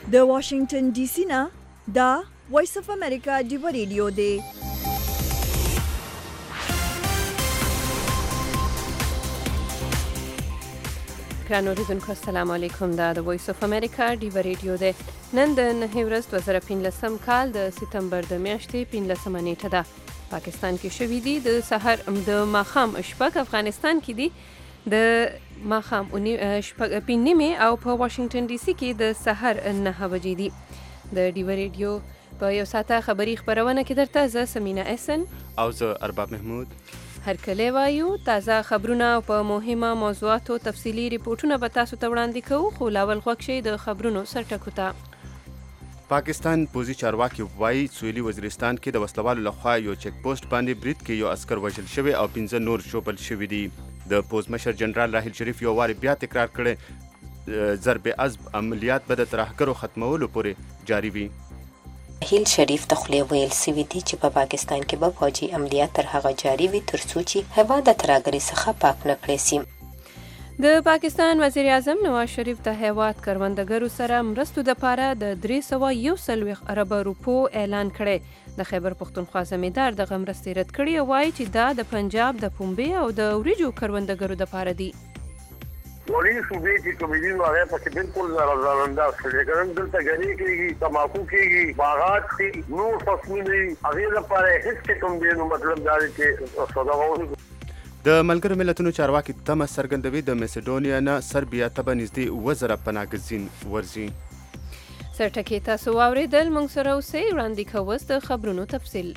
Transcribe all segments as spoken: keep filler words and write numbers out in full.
د واشنگټن ډي سي نه دا وایس اف امریکا ډیو ریډیو دی. ګرانو اوریدونکو السلام علیکم. دا د وایس اف امریکا ډیو ریډیو دی. نن د نهه ورځ دوه زره پنځلسم کال د سپتمبر د میاشتې پنځلسمه نیټه ده. پاکستان کې شوي دي د سحر د ماښام شپږ، افغانستان کې دي د ماښام شپږ پنځه نیمې او په واشنگټن ډي سي کې د سحر نهه بجې دي. د ډیو ریډیو په یو ساعته خبري خبرونه کې درته زه سمینا احسن او زه ارباب محمود هرکلی وایو. تازه خبرونه او په مهمه موضوعاتو تفصیلي ریپورټونه به تاسو ته وړاندې کوو، خو لاول غوږ شئ د خبرونو سرټکو ته. پاکستان پوځي چارواکي وایي سویلي وزیرستان کې د وسلوالو لخوا یو چک پوسټ باندې برید کې یو عسکر وژل شوی او پنځه نور ژوبل شوي دي. د پوځ مشر جنرال راحیل شریف یو واري بیا تکرار کړی ضرب عضب عملیات به د ترهګرو ختمولو پورې جاري وي. راحیل شریف ته خولې ویل سوي دي چې په پاکستان کې به فوجي عملیات تر هغه جاري وي تر څو چې هیواد د ترهګرۍ څخه پاک نه کړی سي. د پاکستان وزیر اعظم نواز شریف د هیواد کروندګرو سره مرستو دپاره د درې سوه یو څلوېښت اربه روپو اعلان کړی. د خیبر پښتونخوا زمیندار دغه مرستې رد کړي او وایي چې دا د پنجاب د پنبې او د وریجو کروندګرو دپاره دي. وړي صوبې چې کومې دي نو هغه پکې بالکل ناراضانداز کړي ګرم دلته غني کېږي، تماکو کېږي، باغات کې نور فصلونه هغه لپاره هیڅ کوم دی نو مطلب دا دی چې سوداګرو د ملګرو ملتونو چارواکي تمه څرګندوي د میسیډونیا نه سربیا ته به نږدې اووه زره پناهګزین ورځي. سرټکي تاسو واورېدل، موږ سره اوسئ. وړاندې کوو د خبرونو تفصیل.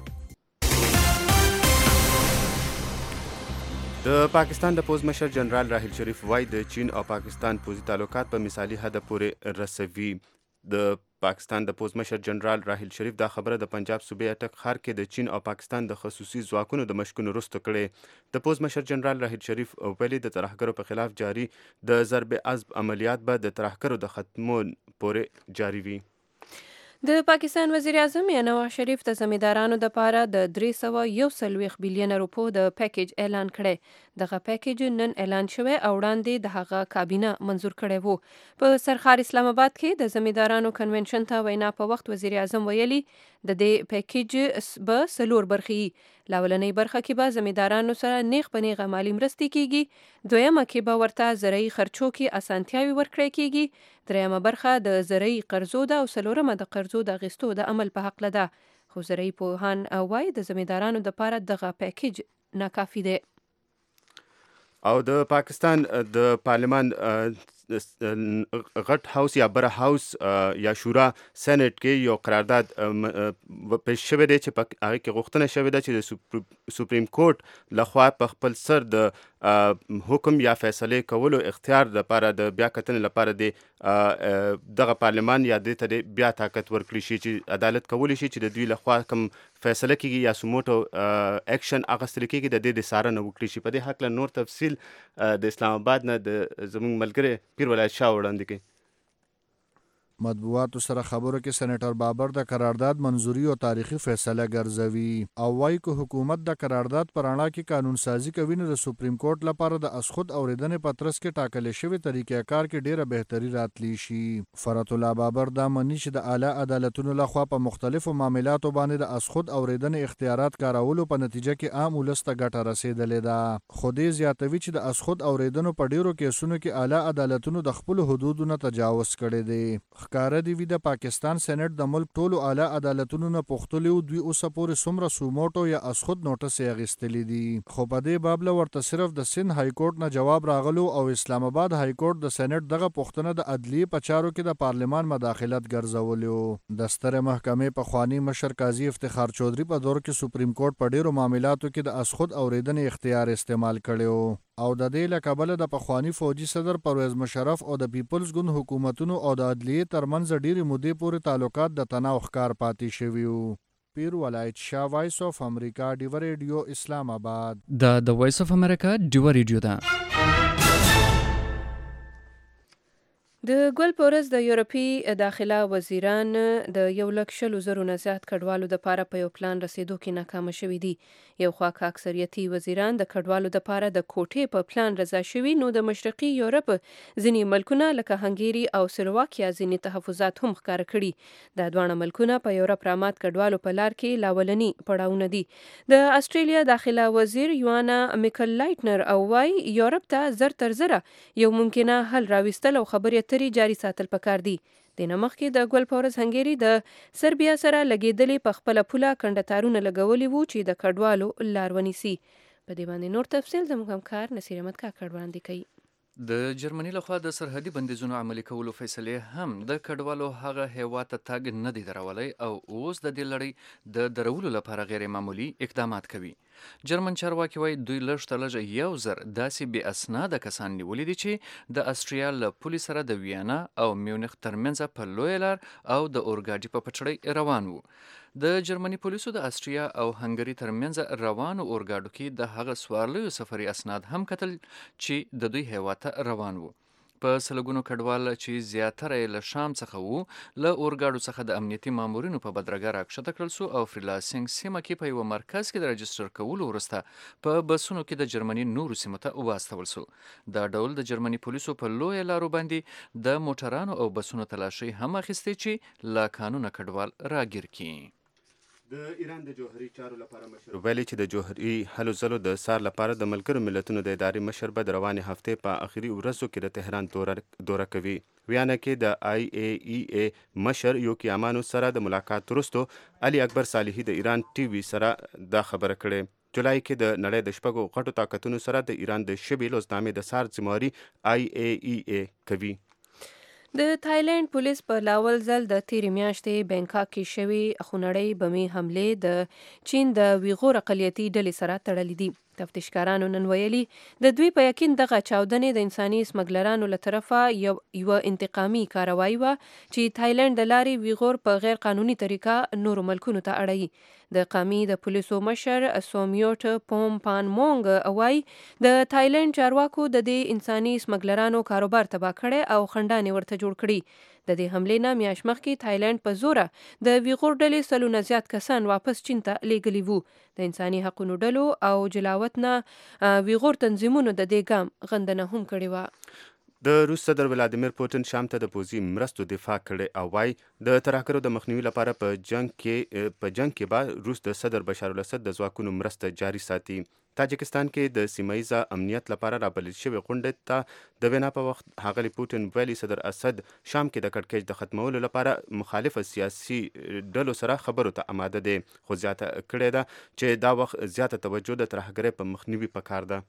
د پاکستان د پوځ مشر جنرال راحیل شریف وایي د چین او پاکستان پوځي تعلقات په مثالي حد پورې رسوي. د پاکستان د پوځ مشر جنرال راحیل شریف دا خبره د پنجاب صوبې اټک ښار کې د چین او پاکستان د خصوصي ځواکونو د مشقونو وروسته کړې. د پوځ مشر جنرال راحیل شریف ویلي د ترهګرو په خلاف جاري د ضرب عضب عملیات به د ترهګرو د ختمو پورې جاري وي. د پاکستان وزیر اعظم نواز شریف د زمیندارانو دپاره د درې سوه یو څلوېښت بیلیونه روپو د پیکیج اعلان کړی. دغه پیکیج نن اعلان شوی او وړاندې د هغه کابینه منظور کړی وو. په سرخار اسلام آباد کې د زمیندارانو کنونشن ته وینا په وخت وزیر اعظم ویلي د دې پیکیج به څلور برخې. لاولنۍ برخه کې به زمیندارانو سره نیغ په نیغه مالي مرستې کیږي، دویمه کې به ورته زرعي خرچو کې اسانتیاوي ورکړی کیږي، دریمه برخه د زرعي قرضو ده او څلورمه د قرضو د اخیستو د عمل په هکله ده. خو زرعي پوهان وایي د زمیندارانو دپاره دغه پیکیج ناکافي دی. او د پاکستان د پارلمان غټ هاوس یا بره هاوس یا شورا سېنات کې یو قرارداد پیش شوی دی چې په هغه کې غوښتنه شوې ده چې د سپریم کورټ لخوا په خپل سر د حکم یا فیصلې کولو اختیار لپاره د بیا کتنې لپاره د دغه پارلمان یا دې ته بیا طاقت ورکړي شي چې عدالت کولی شي چې د دوی لخوا کوم فیصله کیږي یا سموټو اکشن اخیستل کیږي د دې د څارنه وکړي شي. په دې هکله نور تفصیل د اسلام آباد نه د زموږ ملګری پیر ولایت شاه وړاندې کوي. مطبوعاتو سره خبرو کې سېنیټر بابر د قرارداد منظوري او تاریخي فیصله ګرځوي او وایي که حکومت د قرارداد پر اړه کې قانون سازي کوي نو د سپریم کورټ لپاره د اسخود اوریدنې په ترڅ کې ټاکلې شوی طریقې کار کې ډیره بهتري راتلی شي. فرات الله بابر دا مني چې د اعلی عدالتونو لخوا په مختلفو معاملاتو باندې د اسخود اوریدنې اختیارات کارولو په نتیجه کې عام ولس ته ګټه رسیدلې ده. خو دې زیاتوي چې د اسخود اوریدنو په ډیرو کیسونو کې اعلی عدالتونو د خپل حدودو نه تجاوز کړی دی. ښکاره دی وي د پاکستان سېنات د ملک ټولو اعلی عدالتونو نه پوښتلي وو دوی اوسه پورې څومره سوموټو یا اسخود نوټس یې اخیستلي دي. خو په دې باب له ورته صرف د سند های کورټ نه جواب راغلو او اسلام آباد های کورټ د سېنات دغه پوښتنه د عدلیې په چارو کې د پارلمان مداخلت ګرځولی وو. د سترې محکمې پخواني مشر قاضي افتخار چودھری په دور کې سپریم کورټ په ډیرو معاملاتو کې د اسخود اوریدنې اختیار استعمال کړی وو او د دې له کبله د پخواني فوجي صدر پرویز مشرف او د پیپلز ګوند حکومتونو او د عدلیې ترمنځ ډېرې مودې پورې تعلقات د تناو ښکار پاتې شوي وو. پیر ولایت شاه، وایس اف امریکا ډیو ریډیو، اسلام آباد. دا د وایس اف امریکا ډیو ریډیو ده. د ګل په ورځ د یورپي داخله وزیران د یو لک شلو زرو نه زیات کډوالو دپاره په یو پلان رسیدو کې ناکامه شوي دي. یو خوا که اکثریتي وزیران د کډوالو دپاره د کوټې په پلان رضا شوي، نو د مشرقي یورپ ځینې ملکونه لکه هنګري او سلوواکیا ځینې تحفظات هم ښکاره کړي. دا دواړه ملکونه په یورپ رامات کډوالو په لار کې لاولني پړاوونه دي. د استرالیا داخله وزیر یوانا میکل لایټنر او وای یورپ ته زر تر زره یو ممکنه حل راوستل او خبرې جاری ساتل پکار دي. د نه مخکې د ګل په ورځ هنګري د سربیا سره لګېدلې په خپله پوله کنډه لګولي وو چې د کډوالو لار ونیسي. په دې باندې نور تفصیل زموږ همکار نصیر احمد کاکړ وړاندې کوي. د جرمني لخوا د سرحدي بندیزونو عملي کولو فیصلې هم د کډوالو هغه هیواد ته تګ نه دی درولی او اوس د دې لړۍ د درولو لپاره غیر معمولي اقدامات کوي. جرمن چارواکي وایي دوی لږ تر لږه یو زر داسې بې اسناده کسان نیولي دي چې د استریا له پولې سره د ویانا او میونخ ترمنځه په لویه لار او د اورګاډي په پټړۍ روان وو. د جرمني پولیسو د استریا او هنګري ترمنځ روانو اورګاډو کې د هغه سوارلیو سفري اسناد هم کتل چې د دوی هیواد ته روان وو. په سلګونو کډوال چې زیاتره یې له شام څخه وو له اورګاډو څخه د امنیتي مامورینو په بدرګه راکښته کړل سو او فریلانسینګ سیمه کې په یوه مرکز کې د رجسټر کولو وروسته په بسونو کې د جرمني نورو سیمو ته واستول سو. دا ډول د جرمني پولیسو په لویه لارو باندې د موټرانو او بسونو تلاشي هم اخیستې چې له قانونه کډوال راګیر کړي. د ایران د جوهري چارو لپاره مشر ویلي چې د جوهري هلو ځلو د سار لپاره د ملګرو ملتونو د ادارې مشر به د روانې هفتې په اخري ورځو کې د تهران دوره دوره کوي. ویانا کې د آی ای ای ای مشر یوکی امانو سره د ملاقات وروسته علي اکبر صالحي د ایران ټي وي سره دا خبره کړې. جولای کې د نړۍ د شپږو غټو طاقتونو سره د ایران د شبې لوزنامې د سار ذمواري آی ای ای ای کوي. د تایلند پولیس په لاول ځل د تیرې میاشتې بینکاک کې شوې خونړۍ بمي حملې د چین د ویغور اقلیتي ډلې سره تړلې دي. تفتیشکارانو نن ویلي د دوی په یقین دغه چاودنې د انساني سمګلرانو له طرفه یو یوه انتقامي کاروایی وه چې تایلند د لارې ویغور په غیر قانوني طریقه نورو ملکونو ته اړوي. د قامي د پولیسو مشر سومیوټ پوم پان مونګ وایي د تایلند چارواکو د دې انساني سمګلرانو کاروبار تباه کړی او خنډانې ورته جوړ کړي. د دې حملې نه میاشت مخکې تایلند په زوره د ویغور ډلې سلو نه زیات کسان واپس چین ته لیږلي وو. د انساني حقونو ډلو او جلاوت نه ویغور تنظیمونو د دې ګام غندنه هم کړې وه. د روس صدر ولادیمیر پوتین شام ته د پوځي مرستو دفاع کړې او وایي د ترهګرو د مخنیوي لپاره په جنگ کې په جنگ کې به روس د صدر بشار الاسد د ځواکونو مرسته جاري ساتي. تاجکستان کې د سیمایي امنیت لپاره رابلل شوې غونډې ته د وینا په وخت ښاغلي پوتین ویلي صدر اسد شام کې د کړکېچ د ختمولو لپاره مخالفه سیاسي ډلو سره خبرو ته آماده دی، خو زیاته کړې ده چې دا وخت زیاته توجه د ترهګرۍ په مخنیوي پکار ده.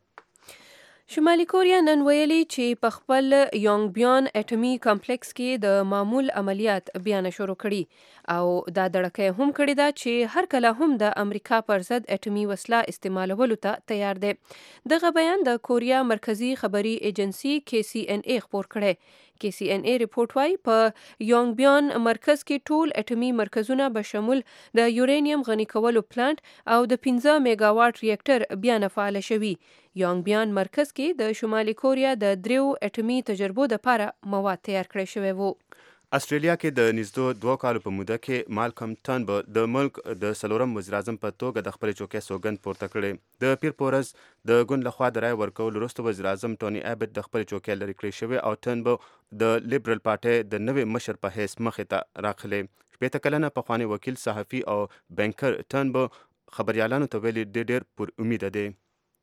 شمالي کوریا نن ویلي چې په خپل یونګ بیان اټومي کمپلیکس کې د معمول عملیات بیا نه شروع کړي او دا دړکه هم کړې ده چې هر کله هم د امریکا پر ضد اټومي وسله استعمالولو ته تیار دی. دغه بیان د کوریا مرکزی خبري ایجنسی کې سی ان ای خپور کړی. کې سی ان ای ریپورت وايي په یونګ بیان مرکز کې ټول اټومي مرکزونه به شمول د یورانیم غني کولو پلانټ او د پنځه میگا واټ ریاکټر بیا نه فعال شوي. یونګ بیان مرکز کې د شمالي کوریا د دریو اټومي تجربو لپاره مواد تیار کړی شوی وو. استرالیا کې د نږدې دوه کالو په موده کې مالکم ټرنبل د ملک د څلورم وزیر اعظم په توګه د خپلې چوکۍ سوګند پورته کړې. د پیر په ورځ د ګوند لخوا د رایې ورکولو وروسته وزیر اعظم ټوني ایبټ د خپلې چوکۍ لرې کړې شوې او ټرنبل د لیبرل پارټۍ د نوي مشر په حیث مخې ته راغلی. شپېته کلنه پخوانی وکیل، صحافي او بینکر ټرنبل خبریالانو ته ویلي ډېر ډېر پر امیده دی.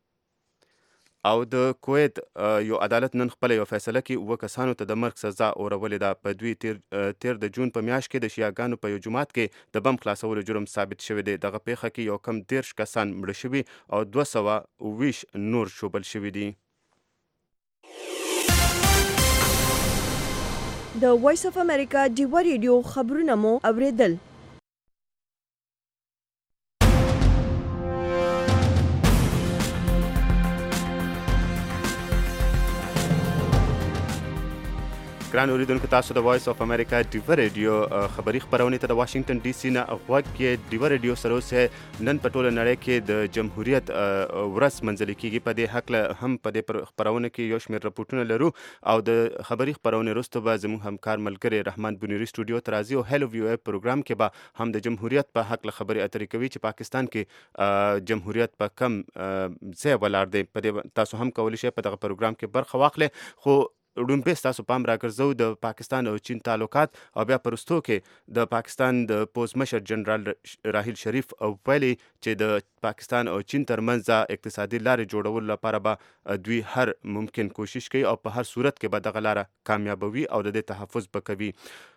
او د کویت یو عدالت نن خپل یو فیصله کې اوه کسانو ته د مرګ سزا اورولې ده. په دوی تیر تیر د جون په میاشت کې د شیعاګانو په یو جومات کې د بم خلاصولو جرم ثابت شوی دی. دغه پیښه کې یو کم دیرش کسان مړه شوي او دوه سوه اوویشت نور ژوبل شوي دي. د وایس اف امریکا ډیوه ریډیو خبرونه مو اوریدل. ګران اوریدونکو تاسو د وایس اف امریکا ډیوا ریډیو خبری خبرونه ته د واشنگټن ډي سي نه غوږ کې ډیوا ریډیو سره اوسه نن په ټوله نړۍ کې د جمهوریت ورځ منځلې کیږي. په دې حق له هم په دې خبرونه کې یو شمېر رپورټونه لرو او د خبری خبرونه وروسته به زموږ همکار ملګری رحمان بنيري سټوډیو ته راځي او هلو ویو پروګرام کې به هم د جمهوریت په حق له خبري اترې کوي چې پاکستان کې جمهوریت په کم ځای ولاړ دی. په دې تاسو هم کولی شئ په دغه پروګرام کې برخه واخلئ. خو ډومبه تاسو پام راګرځو د پاکستان او چین تعلقات او بیا پرستو کې د پاکستان د پوز مشر جنرال راحیل شریف او ویلي چې د پاکستان او چین ترمنځ اقتصادي لارې جوړولو لپاره به دوی هر ممکن کوشش کوي او په هر صورت کې به دغه لاره کامیابوي او د دې تحفظ به کوي.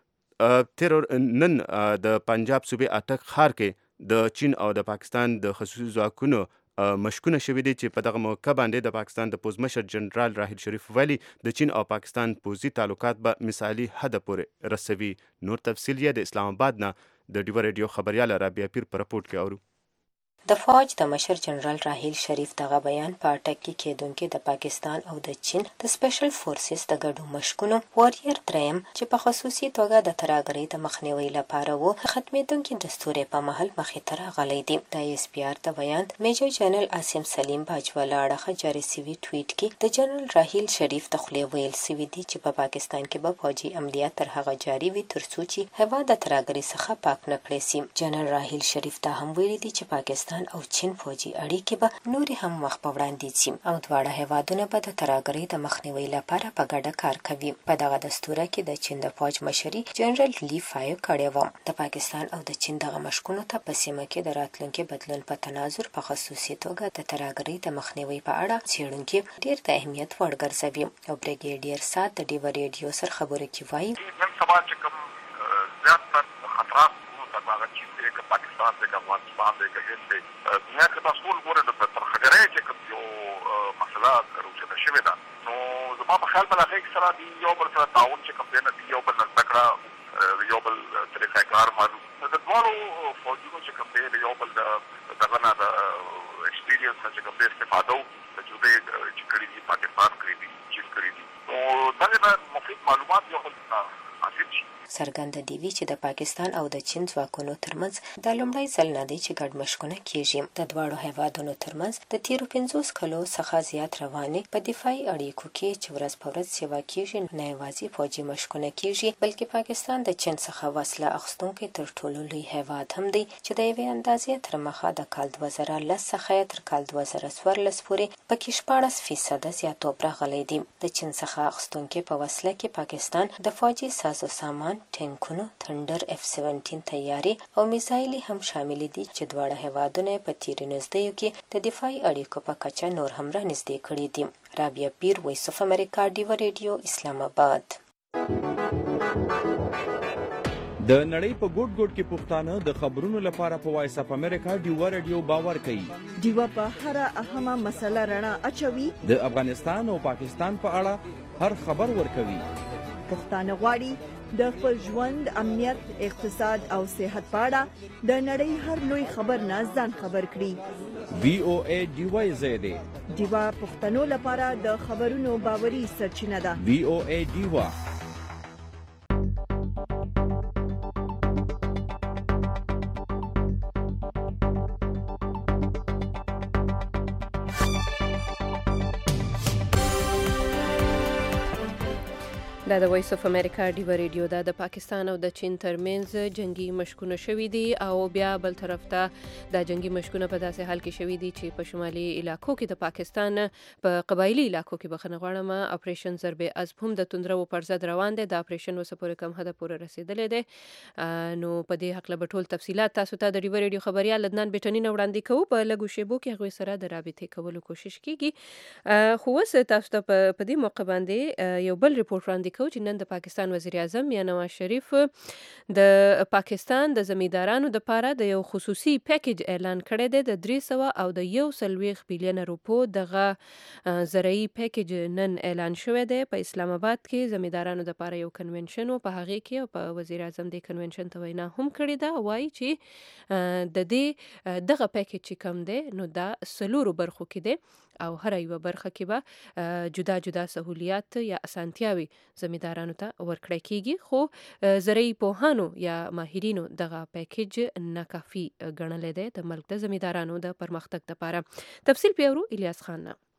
تیر نن د پنجاب صوبې اټک ښار کې د چین او د پاکستان د خصوصي ځواکونو مشکونه شوي دي چې په دغه موقع باندې د پاکستان د پوز مشر جنرال راحیل شریف ویلي د چین او پاکستان پوزي تعلقات به مثالي حد پورې رسوي. نور تفصیل یې د اسلام آباد نه د ډیوا ریډیو خبريال رابعه پیر په رپورټ کې اورو. د فوج د مشر جنرال راحیل شریف دغه بیان په اټک کې کېدونکې د پاکستان او د چین د سپیشل فورسز د ګډو مشکونو واریر دریم چې په خصوصي توګه د ترهګرۍ د مخنیوي لپاره وو ختمېدونکي دستورې په محل مخې ته راغلی دی. د ایس پی آر د بیان میجر جنرال عاصم سلیم باجواله اړخه جاري سوي ټویټ کې د جنرال راحیل شریف د خولې ویل سوي دي چې په پاکستان کې به فوجي عملیات تر هغه جاري وي تر څو چې هیواد د ترهګرۍ څخه پاک نه کړی سي. جنرال راحیل شریف دا هم ویلي دي چې پاکستان او چین فوجي اړیکې به نورې هم مخ په وړاندې ځي او دواړه هیوادونه به د ترهګرۍ د مخنیوي لپاره په ګډه کار کوي. په دغه دستوره کې د چین د فوج مشري جنرال لی فایو کړې وه. د پاکستان او د چین دغه مشکونو ته په سیمه کې د راتلونکي بدلون په تناظر په خصوصي توګه د ترهګرۍ د مخنیوي په اړه څېړونکي ډېر د اهمیت وړ ګرځوي. او بریګیډیر سات د ډیوا ریډیو سره خبرو کې وایي نن سبا چې کوم زیاتر خطرات پاکستان د افغانستان د هند د دنیا کې تاسو ګورئ د ترهګرۍ چې کوم یو مسله راوچته شوې ده نو زما په خیال باندې هغه سره دی یو بل سره تعاون چې کوم دی نه یو بل نکړه یو بل طریقه کار مالو د ټولو فوجونو چې کوم دی یو بل دغه نه د ایکسپیرینس چې کوم دی استفاده تجربه چې کړی دي پاکستان کړی دي چین کړی دي نو دغه مفید معلومات یو بل حاصل شي. څرګنده دی وی چې د پاکستان او د چین ځواکونو ترمنځ د لومړی ځل نه دی چې ګډ مشکونه کیږي. د دواړو هیوادونو ترمنځ د تیرو پنځوس کلو څخه زیات روانې په دفاعي اړیکو کې چې ورځ په ورځ سیوا کیږي نه یوازې فوجي مشکونه کیږي بلکې پاکستان د چین څخه وسله اخیستونکی تر ټولو لوی هیواد هم دی چې د یوې اندازې تر مخه د کال دوه زره لس څخه تر کال دوه زره څوارلس پورې پکې شپاړس فیصده زیاتوب راغلی دی. د چین څخه اخیستونکي په وسله کې پاکستان د فوجي سازو سامان ټینکونو تندر اف سیونټین تیارې او میزایلې هم شامل دي چې دواړه هیوادونه په تیرو نږدېیو کې د دفاعي اړیکو په کچه نور هم رانږدې کړي دي. رابعه پیر وایس اف امریکا ډیوا ریډیو اسلام آباد. د نړۍ په ګوټ ګوټ کې پښتانه د خبرونو لپاره په وایس اف امریکا ډیوا ریډیو باور کوي. ډیوا په هر اهمه مسله رڼا اچوي. د افغانستان او پاکستان په اړه هر خبر ورکوي. پښتانه غواړي د خپل ژوند امنیت اقتصاد او صحت په اړه د نړۍ هر لوی خبر نه ځان خبر کړي. وی او ای ډیوا زیاده ډیوا پښتنو لپاره د خبرونو باوري سرچینه ده. وی او ای ډیوا دا د وایس اف امریکا ډیوا ریډیو دا د پاکستان او د چین ترمنځ جنگي مشکونه شوي دي او بیا بل طرف ته دا جنگي مشکونه په داسې حال کې شوي دي چې په شمالي علاقو کې د پاکستان په قبایلی علاقو کې بخښنه غواړم اپریشن ضرب عضب هم د توندرو پر ضد روان دی. د اپریشن وسه پورې کم حد پورې رسیدلی دی. نو په دې حق له ټول تفصيلات تاسو ته د ډیوا ریډیو خبريال لدنان بټنین وړاندې کوو. په لګو شیبو کې هغوی سره د رابطې کولو کوشش کیږي. خو اوس تاسو ته په دې موقع باندې یو بل ریپورت وړاندې کو چې نن د پاکستان وزیر اعظم یا نواز شریف د پاکستان د زمیندارانو د پاره د یو خصوصي پیکیج اعلان کړی دی د درې سوه او د یو سلويخ بیلیون روپو دغه زرعي پیکیج نن اعلان شوی دی. په اسلام آباد کې زمیندارانو د پاره یو کنونشن او په هغه کې په وزیر اعظم د کنونشن ته وینا هم کړې ده. وایي چې د دې دغه پیکیج چې کم دی نو دا سلورو برخو کې دی او هر یو برخه کې به جدا جدا سہولیات یا اسانتیاوي زمیندارانو ته ورکړی کیږي، خو زرعي پوهانو یا ماهرینو دغه پیکیج ناکافي ګڼلی دی د ملک د زمیندارانو د پرمختګ لپاره. تفصیل پیورو الیاس خان نه.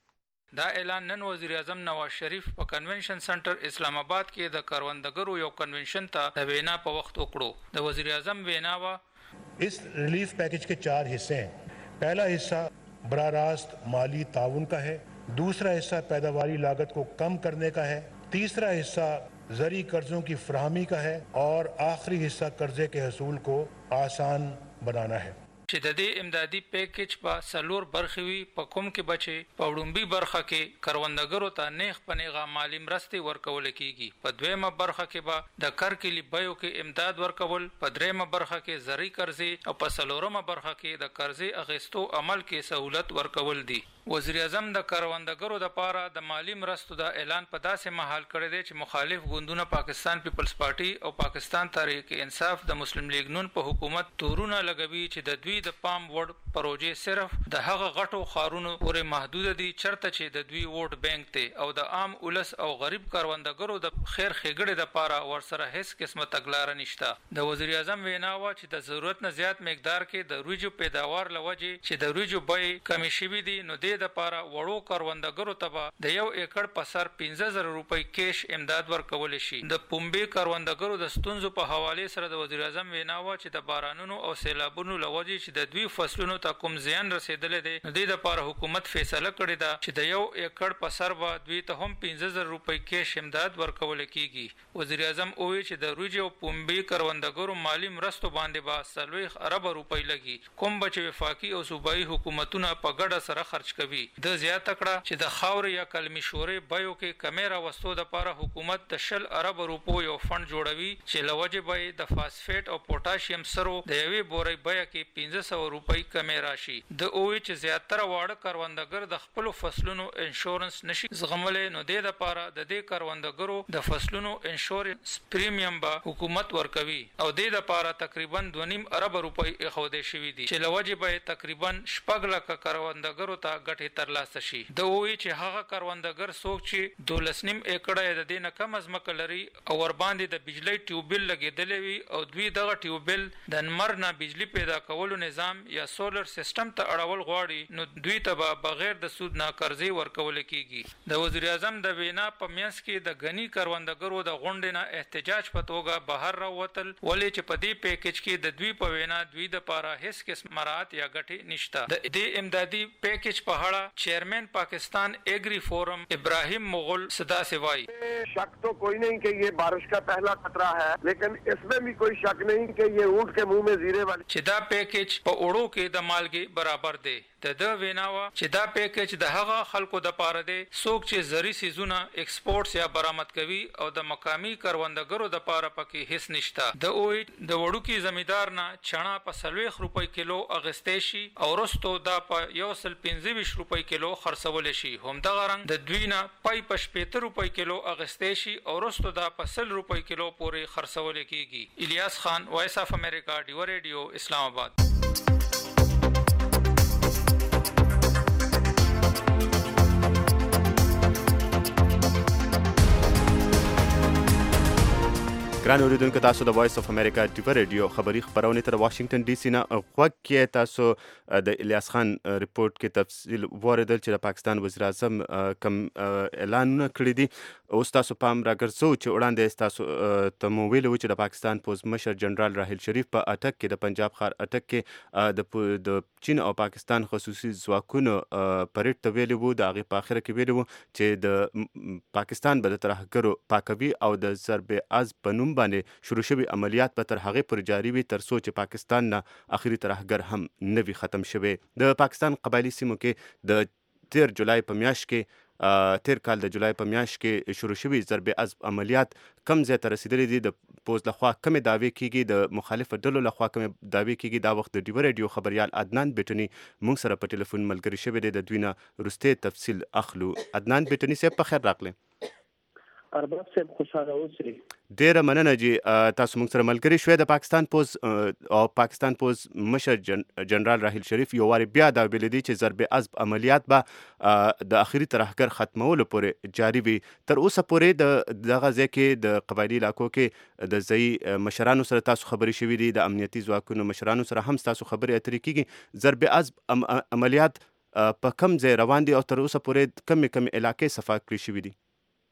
دا اعلان نن وزیر اعظم نواز شریف په کنونشن سنټر اسلام آباد کې د کروندګرو یو کنونشن ته د وینا په وخت وکړو. د وزیر اعظم وینا وا اس ریلیف پیکج کے چار حصے ہیں. پہلا حصہ براہ راست مالی تعاون کا ہے، دوسرا حصہ پیداواری لاگت کو کم کرنے کا ہے، تیسرا حصہ زرعی قرضوں کی فراہمی کا ہے اور آخری حصہ قرضے کے حصول کو آسان بنانا ہے. چې د دې امدادي پیکیج په سلور برخې وي، په کوم کې بچي په وړومبي برخه کې کروندګرو ته نیغ په نیغه مالی مرستې ورکول کیږي، په دویمه برخه کې به د کرکلي بیو کې امداد ورکول، په دریمه برخه کې زرعي قرضې او په څلورمه برخه کې د قرضې اخیستو عمل کې سہولت ورکول دي. وزیر اعظم د کروندګرو لپاره د مالی مرستو د اعلان په داسې مهال کړی دی چې مخالف ګوندونه پاکستان پیپلز پارټي او پاکستان تحریک انصاف د مسلم لیگ نون په حکومت تورونه لګوي چې د دوی د پام وړ پروژې صرف د هغه غټو خارونو پورې محدود دي چرته چې د دوی ووټ بانک ته او د عام ولس او غریب کروندګرو د خیر ښېګړې لپاره ورسره هیڅ قسمه تګلاره نشته. د وزیر اعظم وینا وا چې د ضرورت نه زیات مقدار کې د وریجو پیداوار لوجه چې د وریجو بیې کمی شوي دي، نو د لپاره وړو کروندګرو ته د یو ایکړ په سر پنځه زره روپۍ کیش امداد ورکول شي. د پنبې کروندګرو د ستونزو په حواله سره د وزیر اعظم وینا وا چې د بارانونو او سیلابونو لوجه چې د دوی فصلونو ته کوم زیان رسیدلې دی، نو د لپاره حکومت فیصله کړې ده چې د یو ایکړ په سر به دوی ته هم پنځه زره روپۍ کیش امداد ورکول کیږي. وزیر اعظم وویل چې د وریجو او پنبې کروندګرو مالی مرستو باندې به څلوېښت اربه روپۍ لګي، کوم به چې وفاقي او صوبایي حکومتونه په ګډه سره خرج کوي. د زیاته کړه چې د خاورې یا کلمي شورې بیو کې کمی راوستو دپاره حکومت د شل اربه روپو یو فنډ جوړوي چې له وجې به یې د فاسفیټ او پوټاشیم سرو د یوې بورۍ بیه کې پنځه سوه روپۍ کمی راشي. د اووی چې زیاتره واړه کروندګر د خپلو فصلونو انشورنس نشي زغملی، نو دې دپاره د دې کروندګرو د فصلونو انشورنس پریمیم به حکومت ورکوي او دې دپاره تقریبا دوه نیم اربه روپۍ ایښودې شوي دي چې له وجې به یې تقریبا شپږ لکه کروندګرو ته ګټې ترلاسه شي. د ووی چې هغه کروندګر څوک چې دولس نیم ایکړه یې د دې نه کم ځمکه لري او ورباندې د بجلۍ ټیوبل لګېدلی وي او دوی دغه ټیوبل د لمر نه بجلي پیدا کولو نظام یا سولر سیسټم ته اړول غواړي، نو دوی ته به بغیر د سود نه قرضې ورکول کیږي. د وزیر اعظم د وینا په منځ کې د غني کروندګرو د غونډې نه احتجاج په توګه بهر راوتل، ولې چې په دې پیکیج کې د دوی په وینا دوی دپاره هیڅ قسم مراعات یا ګټې نشته. د دې امدادي پیکیج په اړه چیئرمین پاکستان ایگری فورم ابراہیم مغل صدا سے وائی شک تو کوئی نہیں کہ یہ بارش کا پہلا خطرہ ہے، لیکن اس میں بھی کوئی شک نہیں کہ یہ اونٹ کے منہ میں زیرے والی چې دا پیکیج په اوړو کې د مالګې برابر دی. د د ویناوه چې دا پیکیج د هغه خلکو د پاره دی څوک چې زرعي سیزونه ایکسپورټس یا برآمد کوي او د مقامی کروندګرو د پاره پکې هیڅ نشته. د اوی د وړوکي زمیندار نه چڼه په څلوېښت روپۍ کیلو اغستې شي او وروستو دا په یو سل پنځه ویشت روپۍ کیلو خرڅولی شي. همدغه رنګ د دوی نه پای په شپېته روپۍ کیلو اغستې شي او وروستو دا په سل روپۍ کیلو پورې خرڅولی کیږي. الیاس خان، وایس اف امریکا، ډیو ریډیو، اسلام آباد. ګران اوریدونکو، تاسو د وایس اف امریکا ډیو ریډیو خبری خبرونه تر واشنگټن ډي سي نه غوږ کې تاسو د الیاس خان ریپورت کې تفصیل واردل چې د پاکستان وزیر اعظم کم اعلانونه کړی دي. اوس تاسو پام راګرځو چې وړاندې تاسو ته مو ویلي و چې د پاکستان پوز مشر جنرال راحیل شریف په اټک کې د پنجاب ښار اټک کې د چین او پاکستان خصوصي ځواکونو پریډ ته ویلي وو. د هغې په اخره کې ویلي وو چې د پاکستان به د ترهګرو پاکوي او د ضرب از په نوم باندې شروع شوي عملیات به تر هغې پورې جاري وي تر څو چې پاکستان نه اخري ترهګر هم نه وي ختم شوی. د پاکستان قبایلي سیمو کې د تیر جولای په میاشت کې تیر کال د جولای په میاشت کې شروع شوي ضرب عضب عملیات کم ځای ته رسیدلي دي. د پوز لخوا کمې دعوې کیږي، د مخالفو ډلو لخوا کمې دعوې کیږي. دا وخت د ډیو ریډیو خبریال عدنان بیټني موږ سره په ټلیفون ملګری شوی دی. د دوی نه وروستی تفصیل اخلو. عدنان بیټني صاحب، په خیر راغلی. ارباب صاحب خوشاله اوسئ. ډیره مننه چې تاسو موږ سره ملګري شوي. د پاکستان پوز او پاکستان پوز مشر جنرال راحیل شریف یو وارې بیا دا ویلي دي چې ضرب عضب عملیات به د اخري ترهګر ختمولو پورې جاري وي. تر اوسه پورې د دغه ځای کې د قبایلي علاقو کې د ځایي مشرانو سره تاسو خبرې شوي دي، د امنیتي ځواکونو مشرانو سره هم تاسو خبرې اترې کېږي. ضرب عضب عملیات په کم ځای روان دي او تر اوسه پورې کمې کمې علاقې صفا کړې شوي دي؟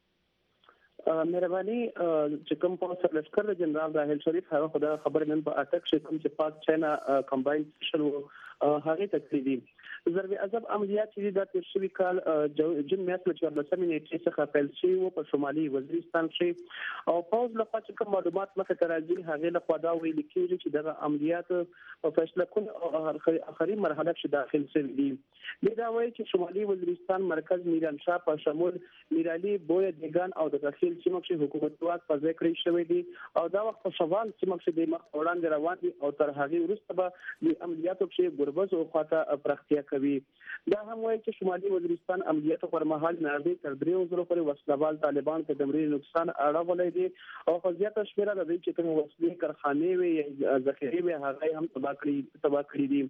مهرباني چې کوم په سر لشکر جنرال راحیل شریف هغه خدای خبر نن په اټک شي کوم چې پاک چاینا کمباین سپیشل هغه تکلیدي ضرب عضب عملیات چې د تیر شوي کال جون میاشتې چې ورلسمې نیټې څخه پیل شوي وو په شمالي وزیرستان کې، او پوز لخوا چې کوم معلومات مخې ته راځي هغې لخوا دا ویل کېږي چې دغه عملیات په فیصله کن او آخري مرحله کې داخل شوي دي. دې دا وایي چې شمالي وزیرستان مرکز میرانشاه په شمول میرالي بویه دیګان او د داخل سیمه کې حکومت واک په ځای کړی شوی دي، او دا وخت په شوال سیمه کې د مخ وړاندې روان دي او تر هغې وروسته به د عملیاتو کې ګربز او خواته پراختیا کوي. دا هم وایي چې شمالي وزیرستان عملیاتو پر مهال نږدې تر دریو زرو پورې وسلوال طالبان ته د مړي نقصان اړولی دي، او خو زیاته شمېره د دوی چې کومې وسلې کارخانې وي یا ذخیرې وي هغه هم تباه کړي تباه کړي دي.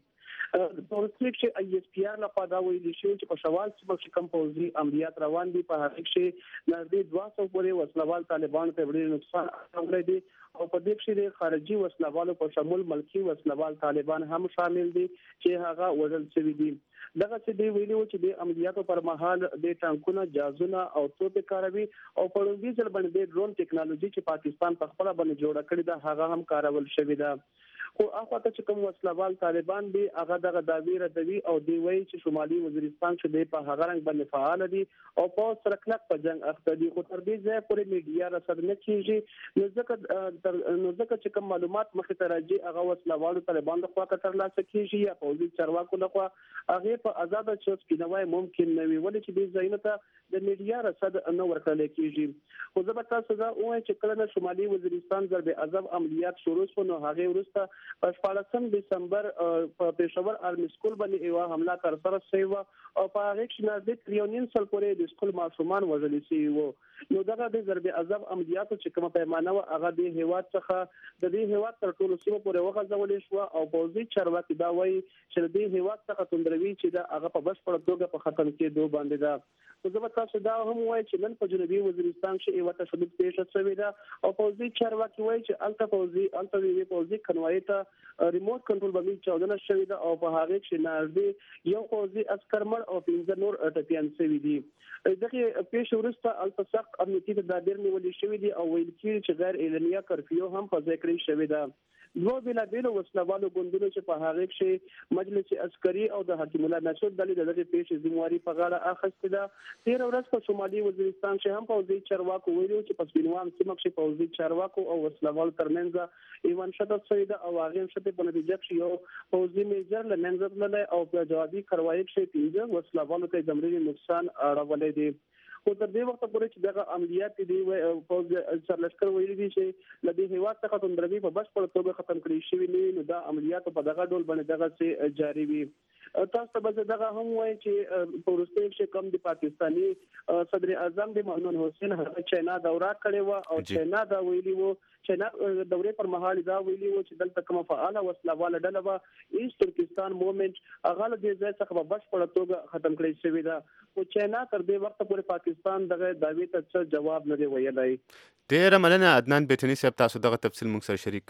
په وروستي کې ای اس پی آر لخوا دا ویلي شوي چې په شوال سیمه کې کوم پوځي عملیات روان دي په هغې کې نږدې دوه سوه پورې وسلوال طالبان ته مړي نقصان اړولی دي، او په دې کې د خارجي وسلوالو په شمول ملکي وسلوال طالبان هم شامل دي چې هغه وژل شوي دي. دغه څه دی ویلي و چې د عملیاتو پر مهال د ټانکونه جازونه او توپې کاروي، او په لومړي ځل باندې د ډرون ټیکنالوژي چې پاکستان په خپله باندې جوړه کړې ده هغه هم کارول شوې ده. خو هغه ته چې کوم وسلوال طالبان دي هغه دغه دعوی ردوي او دی وایي چې شمالي وزیرستان چې دی په هغه رنګ باندې فعال دي او په سره کلک په جنگ اخته دي، خو تر دې ځای پورې میډیا رسد نه کېږي. نو ځکه نو ځکه چې کوم معلومات مخې ته راځي هغه وسلوالو طالبان لخوا ترلاسه کېږي یا پوځي چارواکو لخوا هغې په ازاده چوس سپینوای ممکن نه وي، ولې چې دې ځایونو ته د میډیا رسد نه ورکړلی کېږي. خو زه به تاسو دا ووایم چې کله نه شمالي وزیرستان ضرب عضب عملیات شروع شو نو هغې وروسته په شپاړسم ډسمبر په پېښور آرمي سکول باندې یوه حمله ترسره شوې وه، او په هغې کې نږدې تر یو نیم سل پورې د سکول ماشومان وژلي شوي وو. نو دغه د ضرب عضب عملیاتو چې کومه پیمانه وه هغه د هېواد څخه د دې هېواد تر ټولو سیمو پورې وغځولې شوه، او پوځي چارواکي دا وایي چې د دې هېواد څخه توندروي چې دا هغه په بشپړه توګه په ختم کېدو باندې ده. خو زه به تاسو دا هم ووایم چې نن په جنوبي وزیرستان کې یوه تشدد پیښه شوې ده، او پوځي چارواکي وایي چې هلته پوځي هلته د یوې پوځي کنوایي ته ریموټ کنټرول باندې چاودنه شوې ده، او په هغې کې نږدې یو پوځي عسکر مړ او پنځه نور ټپیان شوي دي. دغې پیښې وروسته هلته سخت امنیتي تدابیر نیولې شوي دي، او ویل کېږي چې غیر اعلانیه کرفیو هم په ځای کړې شوې ده. دوه بېلابېلو وسلوالو ګوندونو چې په هغې کې مجلس عسکري او د حکیم الله نصر ډلې د دغې پیښې ذمواري په غاړه اخیستې ده. تېره ورځ په شمالي وزیرستان چې هم پوځي چارواکو ویلي چې په سپینوان سیمه کې پوځي چارواکو او وسلوالو ترمنځ یوه نښته شوې ده، او هغې نښتې په نتیجه کې یو پوځي میجر له منځه تللی او په جوابي کاروایي کې پنځه وسلوالو ته د مړینې نقصان اړولی دی. خو تر دې وخته پورې چې دغه عملیات دي پوځ سرلښکر ویلي دي چې له دې هېواد څخه توندروي په بشپړه توګه ختم کړي شوي نه وي، نو دا عملیات په دغه ډول باندې دغسې جاري وي. تاسو ته به زه دغه هم وایم چې په وروستیو کې کوم د پاکستاني صدر اعظم د ممنون حسین هغه چاینا دوره کړې وه، او چاینا دا ویلي وو چاینا دورې پر مهال دا ویلي وو چې دلته کومه فعاله وسلواله ډله وه ایست ترکستان مومنټ هغه له دې ځای څخه په بشپړه توګه ختم کړی شوې ده. خو چاینا تر دې وخته پورې پاکستان دغه دعوې ته څه جواب نه دی ویلی. ډېره مننه عدنان بیتني صاحب، تاسو دغه تفصیل موږ سره شریک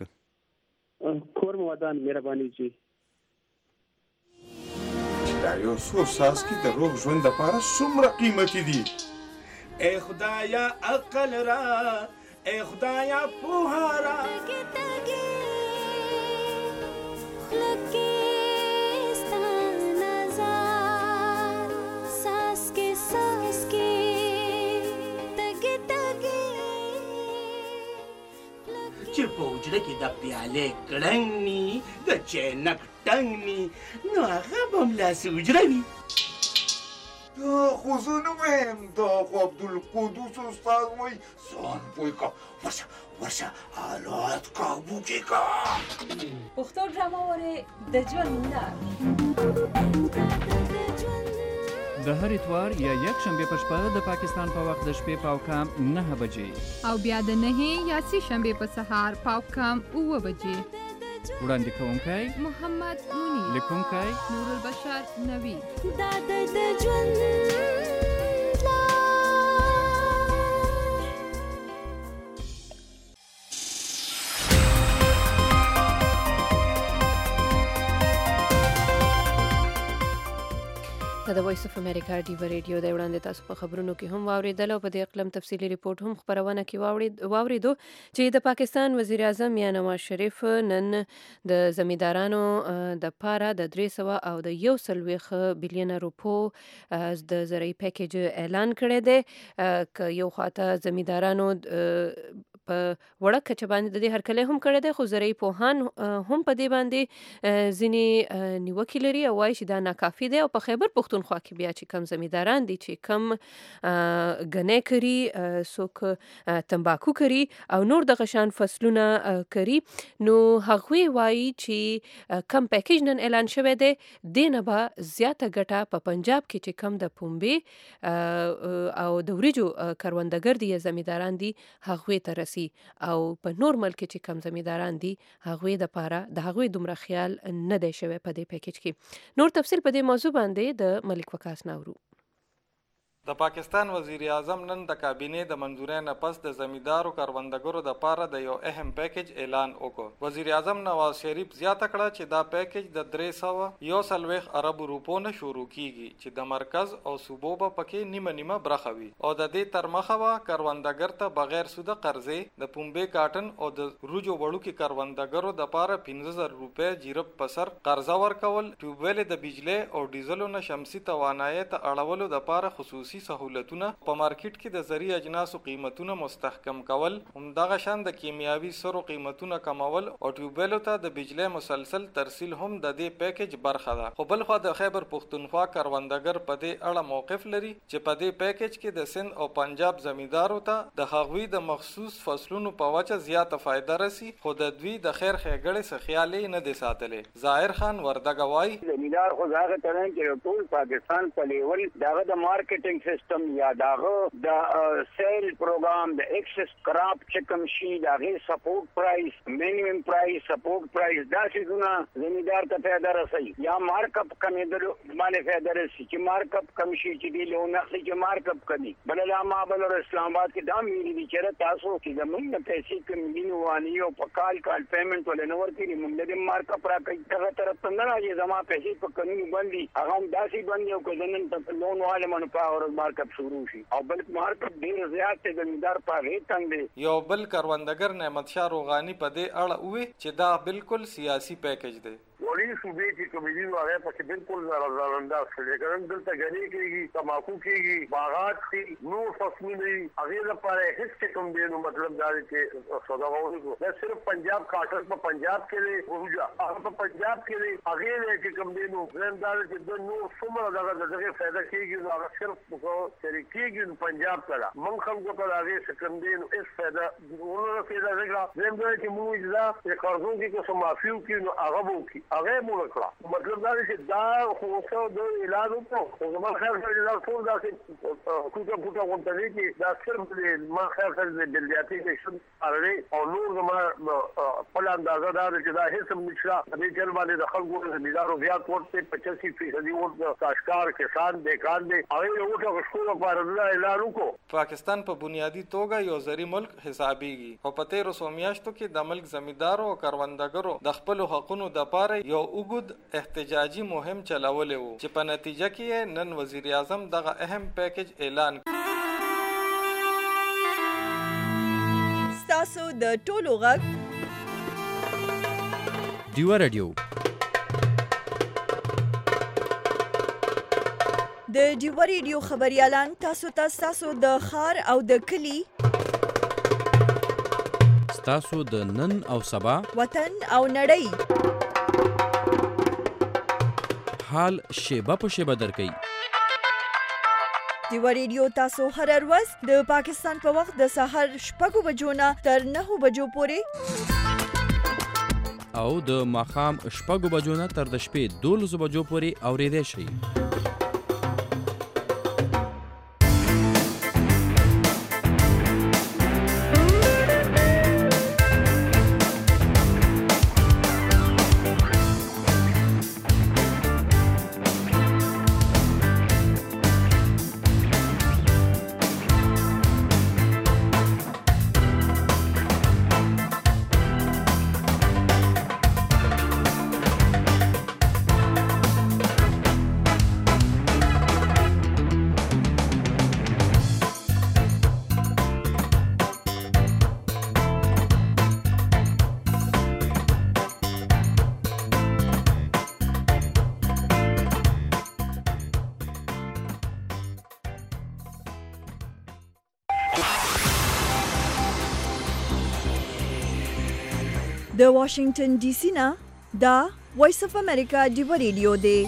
کړ. کور مو ودان، مهرباني جي. دا یو څو څاڅکي د روغ ژوند دپاره څومره قیمتي دي. ای خدایا عقل را، ای خدایا پوهه را. چې په حجره کې د پیالې کړنګ ني د چینک ټنګ ني نو هغه به هملاسې حجره وي. دا خو زه نه وایم، دا خو عبدالقدوس استاد وایي. ځان پوه کړه، ورشه ورشه حالات کابو کې کړه. پښتو ډرامه وارې د ژوند لار د هر اتوار یا یک شنبه په شپه د پاکستان په وخت د شپې پاوکام نه بجې او بیا د نهې یا سې شنبه په سهار پاوکام اوه بجې. وړاندې کوونکی محمد منیر، لیکونکی نور البشر نوی. دا د ژوند د وایس اف امریکا ډیو ریډیو د وړاندې تاسو په خبرونو کې هم واوریدل او په دې اقلم تفصیلی ریپورت هم خبرونه کې واوریدو چې د پاکستان وزیر اعظم یا نواز شریف نن د زمیندارانو د پاره د درې سوه او د یو سلويخ بلین روپو د زرعي پیکیج اعلان کړی دی که یو خاطه زمیندارانو په وړه کچه باندې د دې هرکلی هم کړی دی، خو زرعي پوهان هم په دې باندې ځینې نیوکې لري او وایي چې دا ناکافي دی. او په خیبر پښتونخوا کې بیا چې کم زمینداران دي چې کم ګنی کری، څوک تنباکو کری او نور دغه شان فصلونه کری، نو هغوی وایي چې کم پیکیج نن اعلان شوی دی دینه به زیاته ګټه په پنجاب کې چې کم د پنبې او د وریجو کروندګر دي یا زمینداران دي هغوی ته رسي، او په نور ملک چې کم زمینداران دي هغوی د پاره د هغوی دومره خیال نه دی شوی په دې پیکیج کې. نور تفصیل په دې موضوع باندې د ملک وقاص ناورو. د پاکستان وزیر اعظم نن د کابینې د منځورۍ نه پس د زمیندارو کروندګرو د پاره د یو اهم پیکیج اعلان وکړ. وزیر اعظم نواز شریف زیاته کړه چې دا پیکیج د درې سوه یو سلويخ ارب روپو نه شروع کیږي چې د مرکز او صوبو په پکې نیمه نیمه برخه وي او د دې تر مخه وا کروندګر ته بغیر سوده قرضې د پنبې کاټن او د روجو وړوکي کروندګرو د پاره پنځه زره روپۍ جیرب پسر قرضه ورکول، ټیوبویل د بجلی او ډیزلو نه شمسي توانایي ته اړولو د پاره خصوصي سہولتونه، په مارکیټ کې د زرعي اجناسو قیمتونه مستحکم کول، همدغه شان د کیمیاوي سرو قیمتونه کمول او ټیوبویلو ته د بجلی مسلسل ترسیل هم د دې پیکیج برخه ده. خو بل خو د خیبر پښتونخوا کروندګر په دې اړه موقف لري چې په دې پیکیج کې د سند او پنجاب زمیندارو ته د هغوی د مخصوص فصلونو په وجه زیاته فائدہ رسی، خو د دوی د خیر ښېګړې څخه خیال نه دی ساتلې. ظاهر خان وردګ وایي زمیندار خو هغه ترن چې ټول پاکستان په لیول دغه د مارکیټینګ سیستم یا داغه د سیل پروګرام د ایکسس کراپ چکم شي داغه سپورټ پرایس مینیمم پرایس سپورټ پرایس دا څه زمیندار ته فائدہ رسي یا مارک اپ کمیدل باندې فائدہ رسي چې مارک اپ کم شي چې دی له نخلي چې مارک اپ کړي بل لا ما بل اسلام آباد کې دا ملي دي چې تاسو کې زمونږ پیسې کوم دینو وانی او په کال کال پیمنٹ ولې نور کې موږ د مارک اپ راکې ته طرف ته نه راځي زما پیسې په قانون باندې هغه داسې باندې او کله نن لون والے منو پاور مارک اپ شروع شي او بل مارکیټ ډیر زیات دی زمیندار په ریټ باندې. یو بل کروندګر نعمت شاه روغانی په دې اړه وی چې دا بالکل سیاسي پیکیج دی. وړي صوبې چې کمیډي هغه پکې بالکل زرانداز کړي کړم دلته غني کېږي تماکو کېږي باغات کې نور فصلونه هغه لپاره هیڅ کوم دی نو مطلب دا دی چې سوداګرو دا صرف پنجاب کاټر په پنجاب کې دی ورجا هغه په پنجاب کې دی هغه چې کوم دی نو زمدار چې د نور څومره دغه دغه فائدہ کېږي نو هغه صرف په شریکېږي پنجاب ته من خلکو ته هغه څه کوم دی نو هیڅ فائدہ ورونه فائدہ راغله زمدار چې موږ دا چې قرضو کې کوم معافیو کې نو هغه وو کې هغه مو وکړه مطلب دا چې دا خو څو د علاج وکړو خو ما خیر سره دا ټول دا چې کوټه کوټه غونډه کې دا صرف ما خیر سره د بلدیاتي سیکشن اړه او نور ما په اندازه دا چې دا هیڅ نشته د دې باندې د خلکو د مدارو زیات ورته پچاسی فیصد ورته کاشکار کسان بیکار دي هغه یو څه غوښتل لپاره دا اعلان وکړو. پاکستان په بنیادی توګه یو زری ملک حسابيږي او په تیرو سو میاشتو کې د ملک زمیندارو او کروندګرو د خپل حقوقو د پاره یو وګد احتجاجي مهم چلولې وو چې په نتیجه کې نن وزیر اعظم دغه اهم پیکیج اعلان ستاسو د ټولو غږ ډیو رادیو د ډیو رادیو خبريالان تاسو ته تاسو د خار او د کلی تاسو د نن او سبا وطن او نړۍ حال شیبه په شیبه درکې. ډیو رادیو تاسو هر ورځ د پاکستان په وخت د سهار شپږو بجو نه تر نهو بجو پورې او د ماښام شپږو بجو نه تر د شپې دولسو بجو پورې اورېدای شئ. د واشنگټن ډي سي نه دا وایس اف امریکا ډیو ریډیو دی.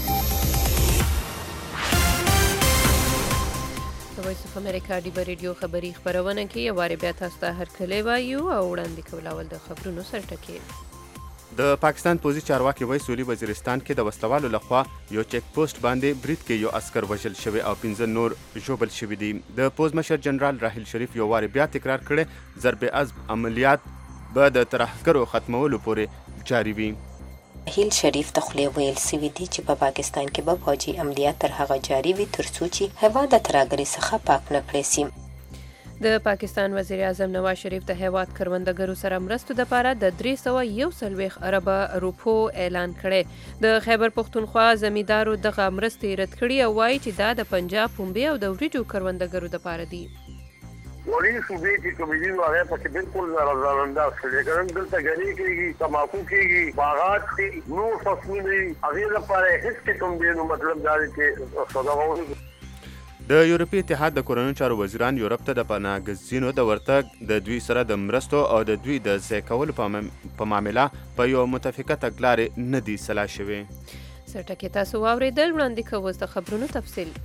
د وایس اف امریکا ډیو ریډیو خبری خبرونه کې یو واره بیا تاسو ته هرکلی وایو او وړاندې کول د خبرونو سرټکی. د پاکستان پوځي چارواکي وایي سولي وزیرستان کې د وسلوالو لخوا یو چیک پوسټ باندې برید کې یو عسکر وژل شوی او پنځه نور ژوبل شوي دي. د پوځ مشر جنرال راحیل شریف یو واره بیا تکرار کړی ضرب عزم عملیات به د ترهګرو ختمولو پورې جاري وي. راحیل شریف د خولې ویل سوي دي چې په پاکستان کې به فوجي عملیات تر هغه جاري وي تر څو چې هیواد د ترهګرۍ څخه پاک نه کړی سي. د پاکستان وزیر اعظم نواز شریف د هیواد کروندګرو سره مرستو لپاره د درې سوه یو څلوېښت اربه روپو اعلان کړی. د خیبر پښتونخوا زمیندارو دغه مرستې رد کړي او وایي چې دا د پنجاب پنبې او د وریجو کروندګرو لپاره دي. وړي صوبې چې کوم دي نو هغه پکې بالکل ناراضه شول. ګرم دلته غني کېږي، تماکو کېږي، باغات کې نور فصلونه هغه لپاره هیڅ کوم دی نو مطلب دا دی چې صداقت. د یورپي اتحاد د کورنیو چارو وزیران یورپ ته د پناهګزینو د ورتګ د دوی سره د مرستو او د دوی د ځای کولو په معامله په یو متفقه تګلارې نه دي سلا شوي. سرټکي تاسو واورېدل. وړاندې کوو د خبرونو تفصیل.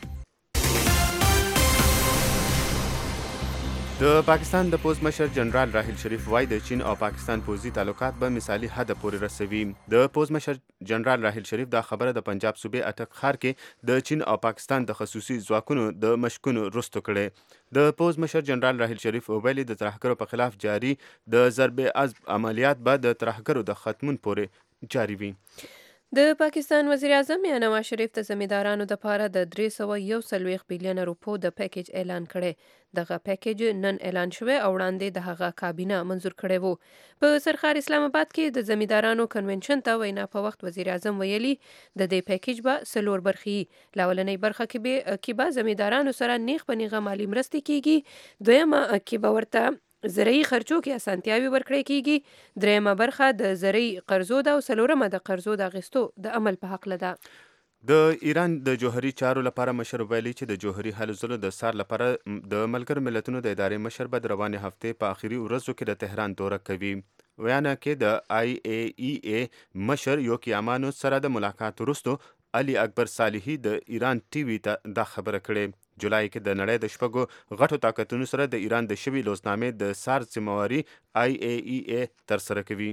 د پاکستان د پوځ مشر جنرال راحیل شریف وایي د چین او پاکستان پوځي تعلقات به مثالي حد پورې رسوي. د پوځ مشر جنرال راحیل شریف دا خبره د پنجاب صوبې اټک ښار کې د چین او پاکستان د خصوصي ځواکونو د مشکونو وروسته کړې. د پوځ مشر جنرال راحیل شریف ویلي د ترهګرو په خلاف جاري د ضرب عزم عملیات به د ترهګرو د ختمون پورې جاري وي. د پاکستان وزیر اعظم یا نواز شریف د زمیندارانو لپاره د درې سوه یو څلوېښت بیلیونه روپو د پیکیج اعلان کړی. دغه پیکیج نن اعلان شوی او وړاندې د هغه کابینه منظور کړی وو. په سرخار اسلام آباد کې د زمیندارانو کنونشن ته وینا په وخت وزیر اعظم ویلي د دې پیکیج به څلور برخې. لاولنۍ برخه کې به زمیندارانو سره نیغ په نیغه مالي مرستې کیږي. دویمه کې به ورته زرعي خرچو کې اسانتیاوي ورکړې کیږي. دریمه برخه د زرعي قرضو ده او څلورمه د قرضو د اخیستو د عمل په حق ده. د ایران د جوهري چارو لپاره مشر ویلي چې د جوهري هلو ځلو د سار لپاره د ملګرو ملتونو د ادارې مشر به د روانې هفتې په آخري ورځو کې د تهران دوره کوي. ویانا کې د آی ای ای ای مشر یوکیامانو سره د ملاقات وروسته علي اکبر صالحي د ایران ټي وي ته دا خبره کړې. جولای کې د نړۍ د شپږو غټو طاقتونو سره د ایران د شوي لوزنامې د سار ذمہواري آی ای ای ای ترسره کوي.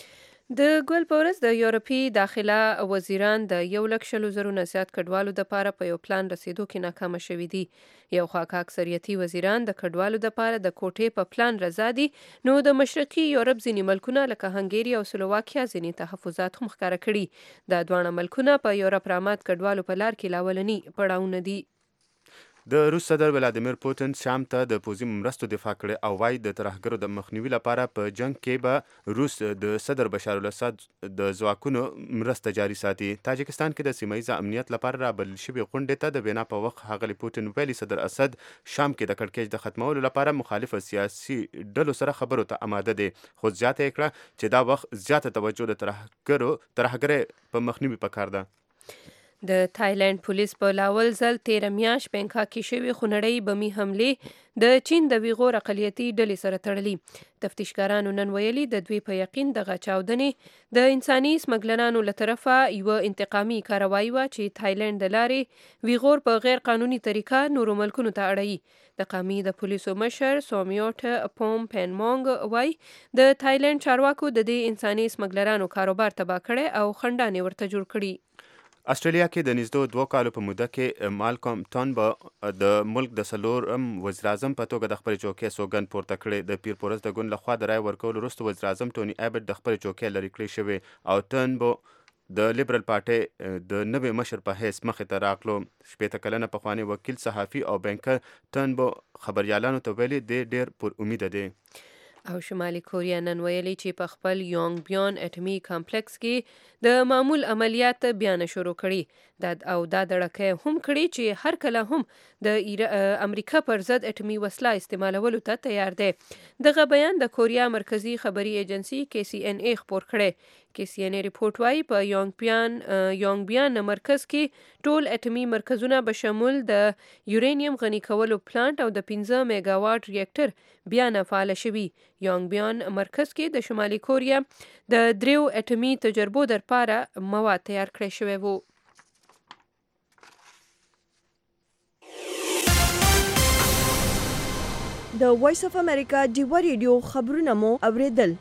د ګل په ورځ د یورپي داخله وزیران د یو لک شلو زرو نسیات کډوالو دپاره په یو پلان رسیدو کې ناکامه شوي دي. یو خواکه اکثریتي وزیران د کډوالو دپاره د کوټې په پلان رضا دي. نو د مشرقي یورپ ځینې ملکونه لکه هنګري او سلوواکیا ځینې تحفظات هم ښکاره کړي. دا دواړه ملکونه په یورپ رامات کډوالو په لار کې لاولني پړاوونه دي. د روس صدر ولادیمیر پوتین شام ته د پوځي مرستو دفاع کړې او وايي د ترهګرو د مخنیوي لپاره په جنگ کې به روس د صدر بشار الاسد د ځواکونو مرسته جاري ساتي. تاجکستان کې د سیمه ییز امنیت لپاره رابلل شوې غونډې ته د وینا په وخت ښاغلي پوتین ویلي صدر اسد شام کې د کړکېچ د ختمولو لپاره مخالفه سیاسي ډلو سره خبرو ته آماده دی. خو زیاته یې کړه چې دا وخت زیاته توجه د ترهګرو ترهګرۍ په مخنیوي پکار ده. د تایلند پولیس په لاول ځل تیره میاشت بینکاک کې شوې خونړۍ بمي حملې د چین د ویغور اقلیتي ډلې سره تړلي. تفتیشکارانو نن ویلي د دوی په یقین دغه چاودنې د انساني سمګلرانو له طرفه یوه انتقامي کاروایی وه چې تایلند د لارې ویغور په غیر قانوني طریقه نورو ملکونو ته اړوي. د قامي د پولیسو مشر سومیوټ پوم پین مونګ وایي د تایلند چارواکو د دې انساني سمګلرانو کاروبار تباه کړی او خنډانې ورته جوړ کړي. استرالیا کې د نږدې دوه کالو په موده کې مالکوم ټرنبل د ملک د څلورم وزیر اعظم په توګه د خپلې چوکۍ سوګند پورته کړې. د پیر پورس د ګوند لخوا د رای ورکولو وروسته وزیر اعظم ټوني ایبټ د خپلې چوکۍ لرې کړې شوې او ټرنبل د لیبرل پارټۍ د نوي مشر په حیث مخې ته راغلو. شپېته کلنه پخوانی وکیل صحافي او بینکر ټرنبل خبریالانو ته ویلي دی ډېر پر امیده دی. او شمالي کوریا نن ویلي چې په خپل یونګ بیان اټومي کمپلیکس کې د معمول عملیات بیا نه شروع کړي او دا دړکه هم کړي چې هر کله هم د امریکا پر ضد اټومي وسله استعمالولو ته تیار دی. دغه بیان د کوریا مرکزی خبري ایجنسی کې سی ان ای خبر کړي. کې سی ان ای ریپورت وايي په یونګبیان یونګبیان مرکز کې ټول اټومي مرکزونه بشمول د یورانیم غني کولو پلانټ او د پنځه میگا واټ ریاکټر بیا نه فعال شوي. یونګبیان مرکز کې د شمالي کوریا د دریو اټومي تجربو لپاره مواد تیار کړی شوی وو. د وایس اف امریکا ډیوا ریډیو خبرونه مو اوریدل.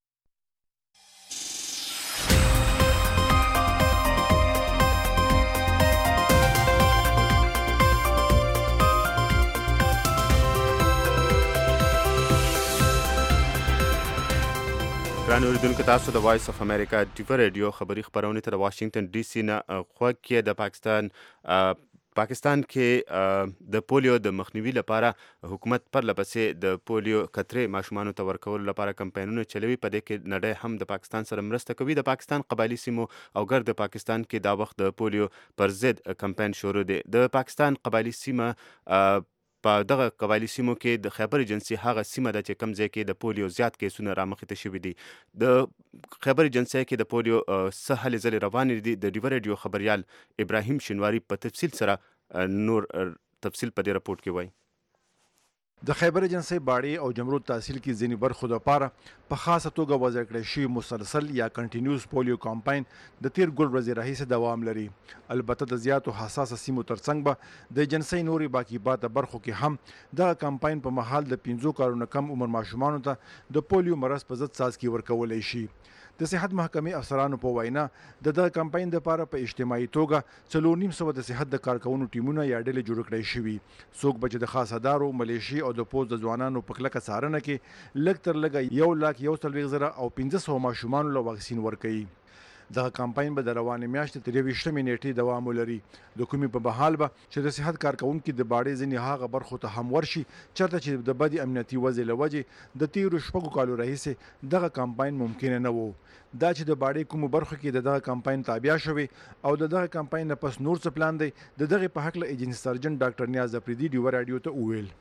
ګران اوریدونکو تاسو د وایس اف امریکا ډیوا ریډیو خبری خبرونه ته د واشنگټن ډي سي نه خوږ کې د پاکستان پاکستان کې د پولیو د مخنیوي لپاره حکومت پر لپسې د پولیو قطرې ماشومانو ته ورکولو لپاره کمپاینونه چلوي. په دې کې نړۍ هم د پاکستان سره مرسته کوي. د پاکستان قبایلی سیمو او ګرد پاکستان کې دا وخت د پولیو پر ضد کمپاین شروع دی. د پاکستان قبایلی سیمه په دغه قبایلی سیمو کې د خیبر ایجنسي هغه سیمه ده چې کوم ځای کې د پولیو زیات کیسونه رامخې ته شوي دي. د خیبر ایجنسي کې د پولیو څه هلې ځلې روانې دي. د ډیوا ریډیو خبریال ابراهیم شینواری په تفصیل سره نور تفصیل په دې رپورت کې وایي. د خیبر ایجنسي باړې او جمرود تحصیل کې ځینې برخو لپاره په خاصه توګه وضع کړی شوی مسلسل یا کنټینیوس پولیو کمپاین د تیر ګل ورځې راهیسې دوام لري. البته د زیاتو حساسه سیمو ترڅنګ به د ایجنسي نوري باقي پاته برخو کې هم دغه کمپاین په محل د پنځو کارونو کم عمر ماشومانو ته د پولیو مرض په ضد څاڅکي ورکولی شي. د صحت محکمې افسرانو په وینا د دغه کمپاین لپاره په اجتماعي توګه څلور نیم سوه د صحت د کارکونو ټیمونه یا ډلې جوړ کړی شوي. څوک به چې د خاصدارو ملیشي او د پوځ د ځوانانو په کلکه څارنه کې لږ تر لږه یو لاک یو څلوېښت زره او پنځه سوه ماشومانو له واکسین ورکوي. دغه کمپاین به د روانې میاشتې تر یویشتمې نیټې دوام ولري. د کومې په بحال به چې د صحت کارکونکي د باړې ځینې هغه برخو ته هم ورشي چېرته چې د بدې امنیتي وضع له وجې د تیرو شپږو کالو راهیسې دغه کمپاین ممکنه نه و. دا چې د باړې کومو برخو کې د دغه کمپاین تابع شوي او د دغه کمپاین نه پس نور څه پلان دی د دغې په هکله ایجنټ سرجن ډاکټر نیاز افریدي ډیوا راډیو ته وویل.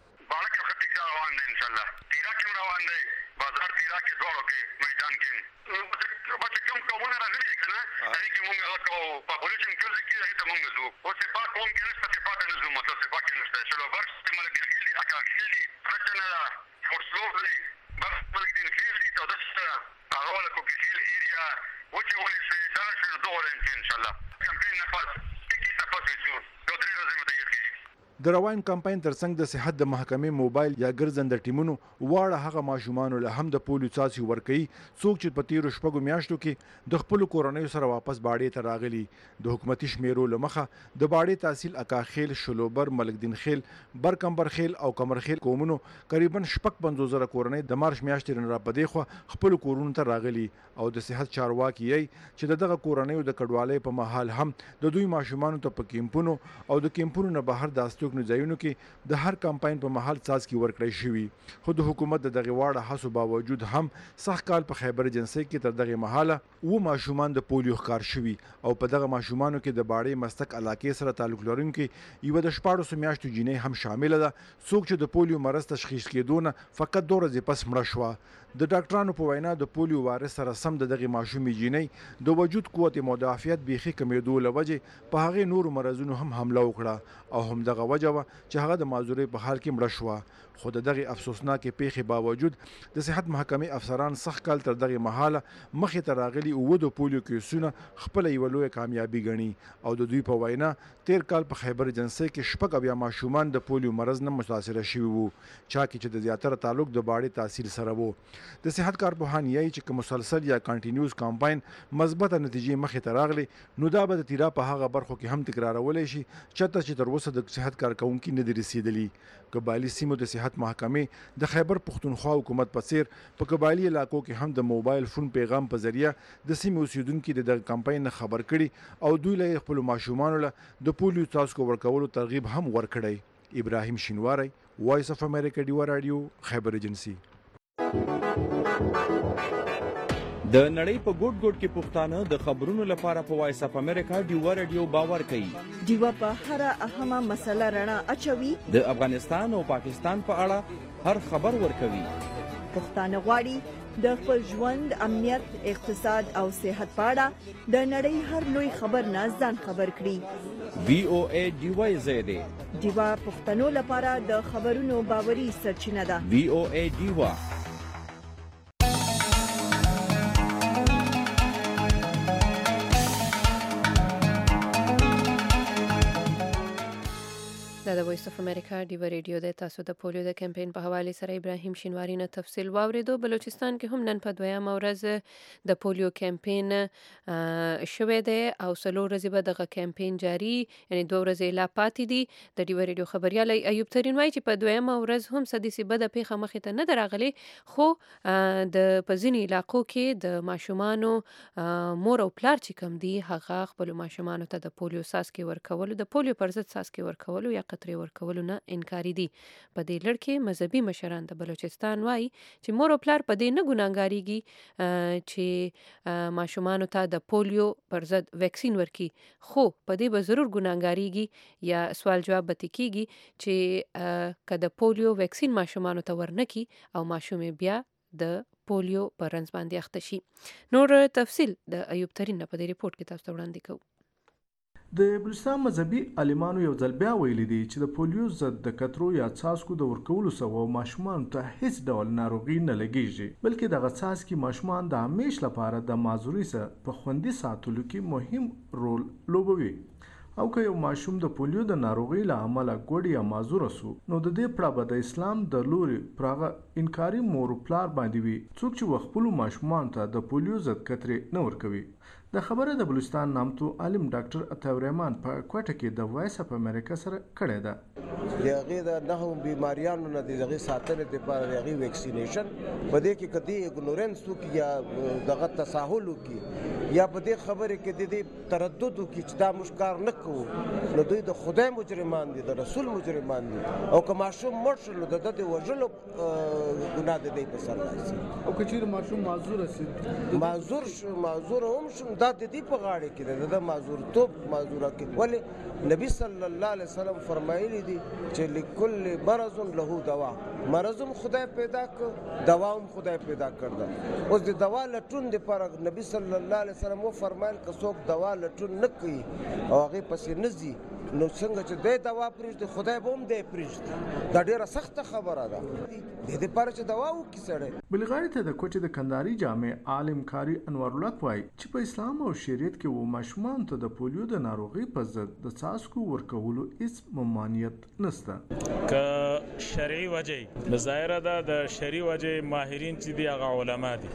د روان کمپاین ترڅنګ د صحت د محکمې موبایل یا ګرځنده ټیمونو واړه هغه ماشومانو له هم د پولیو څاڅکي ورکوي څوک چې په تیرو شپږو میاشتو کې د خپلو کورنیو سره واپس باړې ته راغلي. د حکومتي شمیرو له مخه د باړې تحصیل اکاخیل، شلوبر، ملکدین خیل، برکمبر خیل او کمرخیل قومونو قریبا شپږ پنځوس زره کورنۍ د مارچ میاشتې نه را په دې خوا خپلو کورونو ته راغلي او د صحت چارواکي یې چې د دغه کورنیو د کډوالۍ په مهال هم د دوی ماشومانو ته په کیمپونو او د کیمپونو نه بهر د استوګنو ځایونو کې د هر کمپاین په محل څاڅکي ورکړی شوي. خو د حکومت د دغه واړه هڅو باوجود هم سخت کال په خیبر ایجنسي کې تر دغه مهاله و ماشومان د پولیو ښکار شوي او په دغه ماشومانو کې د باړې مستق علاقې سره تعلق لرونکي یوه د شپاړسو میاشتو جینۍ هم شامله ده څوک چې د پولیو مرض تشخیص کېدو نه فقط دوه ورځې پس مړه شوه. د ډاکټرانو په وینا د پولیو وارث سره سم د دغه ماشومې جینۍ د وجود قوت مدافعت بیخي کمیدو له وجې په هغې نورو مرضونو هم حمله وکړه او همدغه وجه وه چې هغه د معذورۍ په حال کې مړه شوه. خو د دغې افسوسناکې پیښې باوجود د صحت محکمې افسران سخت کال تر دغې مهاله مخې ته راغلي اووه د پولیو کیسونه خپله یوه لویه کامیابي ګڼي او د دوی په وینا تیر کال په خیبر ایجنسي کې شپږ اویا ماشومان د پولیو مرض نه متاثره شوي وو چا کې چې د زیاتره تعلق د باړې تحصیل سره وو. د صحت کارپوهان یایي چې که مسلسل یا کنټینیوس کمپاین مثبته نتیجې مخې ته راغلي نو دا به د تیرا په هغه برخو کې هم تکرارولی شي چېرته چې تر اوسه د صحت کارکوونکي نه دي رسېدلي. قبایلي سیمو د صحت محکمې د خیبر پښتونخوا حکومت په څیر په قبایلي علاقو کې هم د موبایل فون پیغام په ذریعه د سیمې اوسیدونکي د دغه کمپاین نه خبر کړي او دوی له خپلو ماشومانو له د پولیو څاڅکو ورکولو ترغیب هم ورکړی. ابراهیم شینواری، وایس اف امریکا ډیوا راډیو، خیبر ایجنسي. د نړۍ په ګوټ ګوټ کې پښتانه د خبرونو لپاره په وایس اف امریکا ډیوا راډیو باور کوي. ډیوا په هر اهمه مسله رڼا اچوي. د افغانستان او پاکستان په اړه هر خبر ورکوي. پښتانه غواړي د خپل ژوند، امنیت، اقتصاد او صحت په اړه د نړۍ هر لوی خبر نه ځان خبر کړي. وی او ای ډیوا زیاده ډیوا پښتنو لپاره د خبرونو باوري سرچینه ده. وی او ای ډیوا دا د وایس اف امریکا ډیو ریډیو د تاسو د پولیو د کمپاین په حواله سره ابراهیم شینواری نه تفصیل واوریدو. بلوچستان کې هم نن په دویمه ورځ د پولیو کمپاین شوې ده او څلور ورځې به دغه کمپاین جاری، یعنی دوه ورځې لا پاتې دي. د ډیو ریډیو خبريال ایوب ترین وایي چې په دویمه ورځ هم سديسي بده پیښه مخې ته نه درغلي، خو د پزینی علاقو کې د ماشومانو مور او پلار چې کم دي هغه خپل ماشومانو ته د پولیو ساسکي ورکول، د پولیو پر ضد ساسکي ورکول یا قطرې ورکولو نه انکاري دي. په دې لړ کې مذهبي مشران د بلوچستان وایي چې مور او پلار په دې نه ګناهګاریږي چې ماشومانو ته د پولیو پر ضد ویکسین ورکي، خو په دې به ضرور ګناهګاریږي یا سوال جواب به کیږي چې که د پولیو ویکسین ماشومانو ته ورنکي او ماشومې بیا د پولیو پر رنځ باندې اخته شي. نور تفصیل د ایوب ترین په دې ریپورت کې تاسو ته وړاندې کوو. د بلوچستان مذهبي عالمانو یو ځل بیا ویلي دي چې د پولیو ضد د کترو یا څاڅکو د ورکولو سره ماشومان ته هیڅ ډول ناروغي نه لګیږي، بلکې دغه څاڅکي ماشومان د همیش لپاره د معذوري سره په خوندي ساتلو کې مهم رول لوبوي. او که یو ماشوم د پولیو د ناروغي له امله ګوډ یا معذور سو، نو د دې پړه به د اسلام د لوري پراغه انکاري مور پلار باندې وي څوک چې خپل ماشومان ته د پولیو ضد کترې نه ورکوي. د خبره د بلوچستان نامتو عالم ډاکټر عطا الرحمن په کوټه کې د وایس اف امریکا سره کړی ده. د هغې د نهو بیماریانو نه د هغې ساتنې دپاره د هغې ویکسینیشن په دې کې که دې اګنورنس وکړي یا دغه تساهل وکړي یا په دې خبرې کې د دې تردد وکړي چې دا موږ کار نه کوو، نو دوی د خدای مجرمان دي، د رسول مجرمان دي. او که ماشوم مړ شو نو د ده د وژلو ګناه د دی په سر راشي. او که چیرې ماشوم معذور شي، معذور شو معذور هم شو، دا د دې په غاړه کې ده، د معذورتوب معذوره کې. ولې نبی صلی الله علیه وسلم فرمایلی دي چې لکل مرض له دوا، مرض هم خدای پیدا کړ، دوا هم خدای پیدا کړ. اوس د دوا لټون دپاره نبی صلی الله علیه وسلم وفرمایل که څوک دوا لټون نه کوي او هغې پسې نه ځي، نو څنګه چې دی دوا پرېږدي خدای به هم دی پرېږدي. دا ډېره سخته خبره ده دې دپاره چې دوا وکړي سړی. بلې غاړې ته د کوټې د کندهاري جامع عالم کاري انور الحق وایي چې په اسلام او شریعت کې و ماشومان ته د پولیو د ناروغۍ په ضد د څاڅکو ورکولو هیڅ ممانعت نشته. که شرعي وجې د ظاهره ده د شرعي وجې ماهرین چې دي هغه علما دي،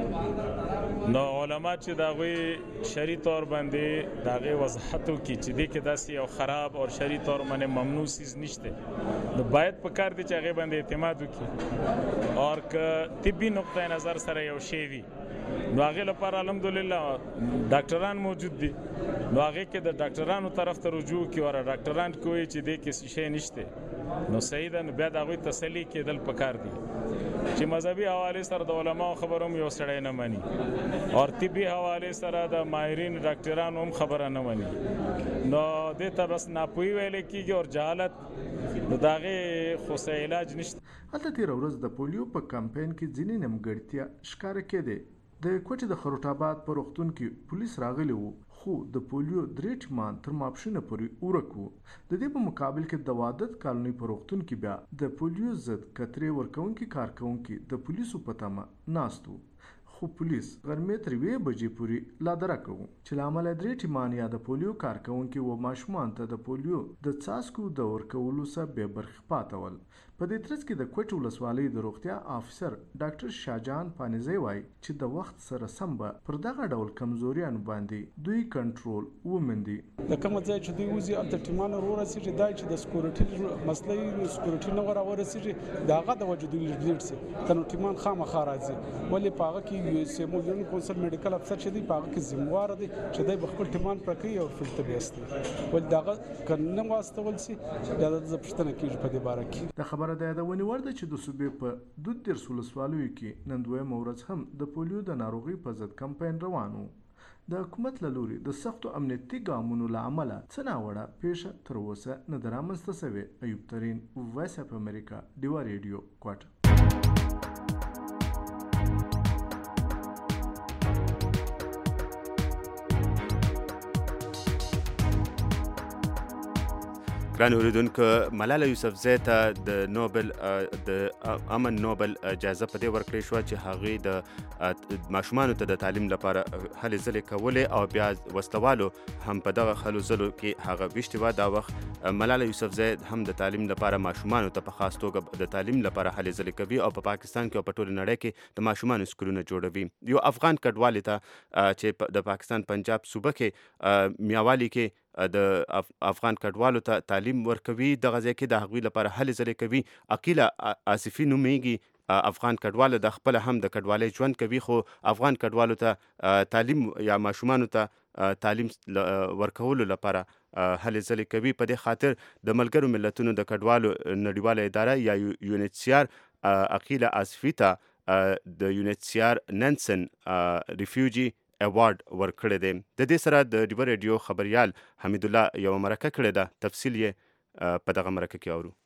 نو علما چې د هغوی شرعي طور باندې د هغې وضاحت وکړي چې دې کې داسې یو خراب او شرعي طور باندې ممنوع چیز نشته، نو باید په کار دی چې هغې باندې اعتماد وکړي. اور که طبي نقطه نظر سره یو شی وي نو هغې لپاره الحمدلله ډاکټران موجود دي، نو هغې کې د ډاکټرانو طرف ته رجوع کړي او ډاکټران کوي چې دې کې شی نشته، نو صحیح ده، نو بیا د هغوی تسلي کېدل پکار دي چې مذهبي حوالې سره د علماو خبره هم یو سړی نه مني او طبي حوالې سره د ماهرین ډاکټرانو هم خبره نه مني، نو دې ته بس ناپوهي ویلی کېږي او جهالت، نو د هغې خو څه علاج نشته. هلته تېره ورځ د پولیو په کمپاین کې ځینې نیمګړتیا ښکاره کېدې. د کوټې د خروټ آباد په روغتون کې پولیس راغلي وو، خو د پولیو درې ټیمان تر ماپښینه پورې ورک وو. د دې په مقابل کې د وادت کالوني په روغتون کې بیا د پولیو ضد کترې ورکوونکي کارکوونکي د پولیسو په تمه ناست وو، خو پولیس غرمې تر یوې بجې پورې لادرکه وو چې له امله درې ټیمان یا د پولیو کارکوونکي و ماشومان ته د پولیو د څاڅکو د ورکولو څخه بې برخې پاته ول. په دې ترڅ کې د کوټې ولسوالۍ د روغتیا افسر ډاکټر شاهجان پانیزی وایي چې د وخت سره سم به پر دغه ډول کمزوریانو باندې دوی کنټرول وموندي. د کومه ځای چې دوی وځي هلته ټیمان ورورسېږي، دا چې د سکورټي مسله یې سکورټي نه ورورسېږي د هغه د وجه دوی لیډ سي، که نو ټیمان خامخا راځي. ولې په هغه کې یو سیمو یونین کونسل میډیکل افسر چې دی په هغه کې ذمواره دی چې دی به خپل ټیمان پوره کوي او فیلډ ته بیاستي. ولې د هغه که نه واستول سي بیا د ده پوښتنه کېږي په دې باره کې. د خبره د یادونې وړ ده چې د صوبې په دوه دېرش ولسوالیو کې نن دویمه ورځ هم د پولیو د ناروغۍ په ضد کمپاین روان و. د حکومت له لوري د سختو امنیتي ګامونو له امله څه ناوړه پیښه تر اوسه نه ده رامنځته شوې. ایوب ترین، وایس اف امریکا، ډیوا ریډیو، کوټه. ګران اوریدونکو ملاله یوسفزۍ ته د نوبل د امن نوبل جایزه په دې ورکړې شوه چې هغې د ماشومانو ته د تعلیم لپاره هلې ځلې کولې او بیا وسلوالو هم په دغه هلو ځلو کې هغه ویشتې وه. دا وخت ملاله یوسفزۍ هم د تعلیم لپاره ماشومانو ته په خاص توګه د تعلیم لپاره هلې ځلې کوي او په پاکستان کې او په ټوله نړۍ کې د ماشومانو سکولونه جوړوي. یو افغان کډوالې ته چې د پاکستان پنجاب صوبه کې میاوالي کې د افغان کډوالو ته تعلیم ورکوي، دغه ځای کې د هغوی لپاره هلې ځلې کوي. عقیله آصفي نومیږي، افغان کډواله د خپله هم د کډوالۍ ژوند کوي، خو افغان کډوالو ته تعلیم یا ماشومانو ته تعلیم ورکولو لپاره هلې ځلې کوي. په دې خاطر د ملګرو ملتونو د کډوالو نړیواله اداره یا یونیچسیار عقیله آصفي ته د یونیچسیار ننسن ریفیوجي ایوارډ ورکړی دی. د دې سره د ډیوه ریډیو خبریال حمید الله یوه مرکه کړې ده، تفصیل یې په دغه مرکه کې اورو.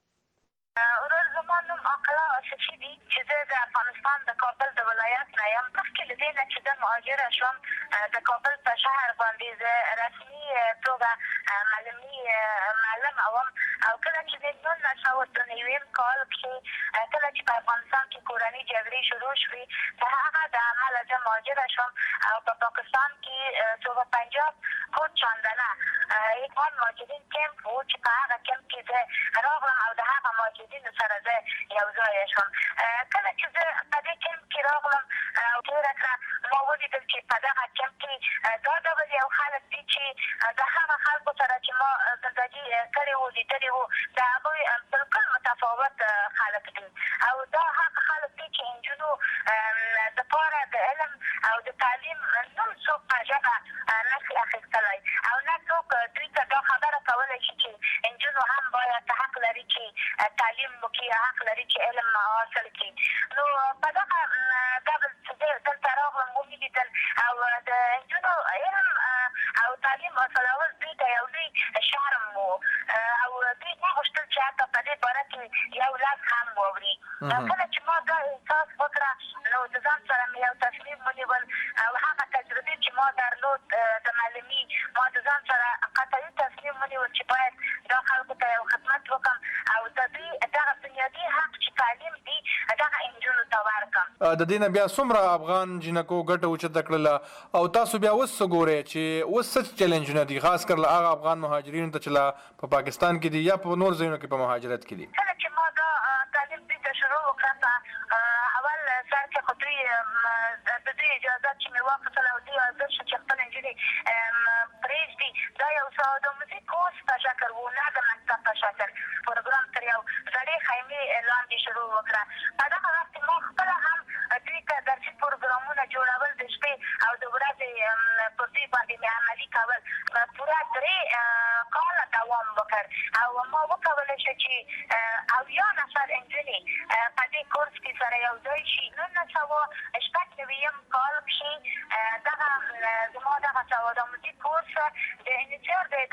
ورور زما نوم عقیله آصفي دی چې زه د افغانستان د کابل د ولایت نه یم. مخکې له دې نه چې زه مهاجره شوم د کابل په شهر باندې زه رسمي توګه معلمي معلمه وم او کله چې د نولس سوه دوه نوېم کال کې کله چې په افغانستان کې کورنۍ جګړې شروع شوې د هغه د امله زه مهاجره شوم او په پاکستان کې صوبه پنجاب کوټ چاندنه افغان مهاجرین کیمپ و چې په هغه کیمپ کې زه راغلم او د هغه مهاجرینو سره زه یو ځای شوم. کله چې زه په دې کیمپ کې راغلم او تېره کړه ما ولیدل چې په دغه کیمپ کې دا ډول یو خلک دي چې د هغه خلکو سره چې ما زندګي کړې وو لیدلې وو د هغوی بالکل متفاوت خلک دي او دا هغه خلک دي چې نجونو دپاره د علم او د تعلیم نوم څوک په ژبه نشي اخیستلی او نه څوک دوی ته دا خبره کولی شي چې نجونو هم باید حق لري چې تعلیم وکړي، حق لري چې علم حاصل کړي. نو په دغه ډول چې زه دلته راغلم ومې لیدل او د نجونو علم او تعلیم حاصلول دوی ته یو لوی شرم و او دوی نه غوښتل چې حتی په دې باره کې یو لاس هم واوري. کله چې ما دا احساس وکړه نو د ځان سره مې یو تصمیم ونیول او هغه تجربې چې ما درلود د معلمي ما د ځان سره قطعي تصمیم ونیول چې باید دا خلکو ته یو خدمت وکړم او د دوی دغه بنیادي حق چې تعلیم دي دغه نجونو ته ورکړم. د دې نه بیا څومره افغان جینکو ګټه اوچته کړله او تاسو بیا اوس څه ګورئ چې اوس څه چیلنجونه دي خاص کر له هغه افغان مهاجرینو ته چې لا په پاکستان کې دي یا په نور ځایونو کې په مهاجرت کې دي؟ کله چې ما دا تعلیم دوی ته شروع وکړه اول سر کې خو دوی د دوی اجازات چې مې واخیستل او دوی حاضر شو چې خپل نجونې پرېږدي دا یو ساده موزیک کورس په شکل و نه د مکتب په شکل پروګرام تر یو زړې خیمې لاندې شروع وکړه. په دغه وخت کې ما خپله هم دوی ته درسي پروګرامونه جوړول د شپې او د ورځې پر دوی باندې مې عملي کول پوره درې کاله دوام وکړ او ما وکولی شو چې اویا نفر نجونې په دې کورس کې سره یو ځای شي. نولس سوه شپږ نوېم کال کښې دغه زما دغه سواده موزیک کورس د انجینر د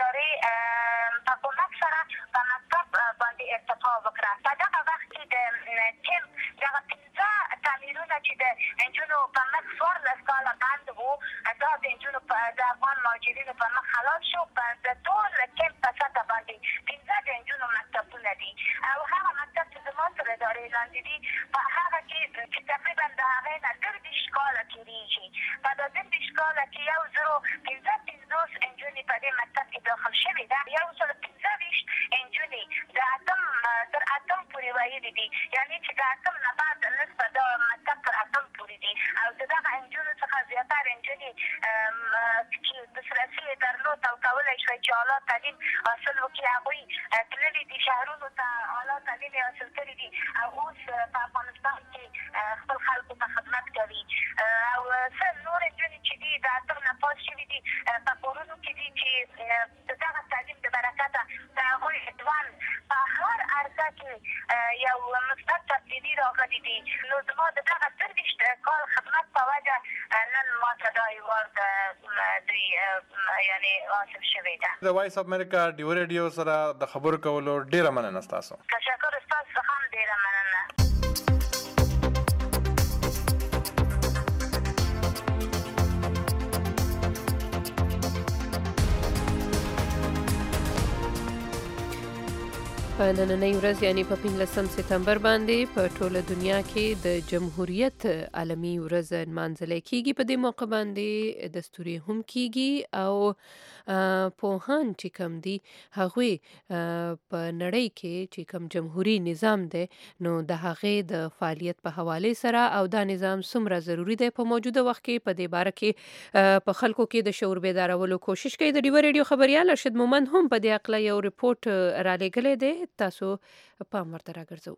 ادارې په کومک سره په مکتب باندې ارتقا وکړه. په دغه وخت کې د کیمپ دغه پنځه تعمیرونه چې د نجونو په مخ څوارلس کاله بند وو دا د نجونو د افغان مهاجرینو په مخ خلاص شو. د ټول کیمپ په سطحه باندې پنځه د نجونو مکتبونه دي او هغه مکتب چې زما تر ادارې لاندې دي په هغه کې چې تقریبا د هغې نه دېرش کاله تېرېږي. په دا دېرش کاله کې یو زرو پنځه پنځوس نجونې په دې مکتب کې داخل شوې ده. یو سل پنځه ویشت نجونې د اتم تر اتم پورې ویلي دي، یعنې چې د اتم نه بعد نصفه دا مکتب تر اتم پورې دي او د دغه نجونو څخه زیاتره نجونې چې دسترسي یې درلود او کولی شوی چې اعلی تعلیم حاصل وکړي هغوی تللي دي شهرونو ته اعلی تعلیم یې حاصل کړي دي او اوس په افغانستان کې خپل خلکو ته خدمت کوي او څه نور نجونې چې دي د اتم نه پاس شوي دي په کورونو کې دي چې د دغه تعلیم د برکته د هغوی ځوان په هر عرصه کې یو مثبت تبدیلي راغلي دي. نو زما د دغه دېرش کال خدمت په وجه نن ما ته دا ایوارډ دوی یعنې حاصل شوی ده. د وایس اف امریکا ډیو ریډیو سره د خبرو کولو ډېره مننه ستاسو. تشکر ستاسو څخه هم ډېره مننه. په نننۍ ورځ یعنی په پنځلسم سپتمبر باندې په ټوله دنیا کې د جمهوریت عالمي ورځ نمانځل کیږي. په دې موقع باندې دستوري هم کیږي او پوهان چې کوم دي هغوی په نړۍ کې چې کوم جمهوری نظام دی نو د هغې د فعالیت په حواله سره او دا نظام څومره ضروری دی په موجوده وخت کې په دې باره کې په خلکو کې د شعور بیدارولو کوشش کوي. د ډیوه ریډیو خبريال ارشد مومند هم په دې اړه یو ریپورت را لېږلی دی، تاسو پام ورته راګرځو.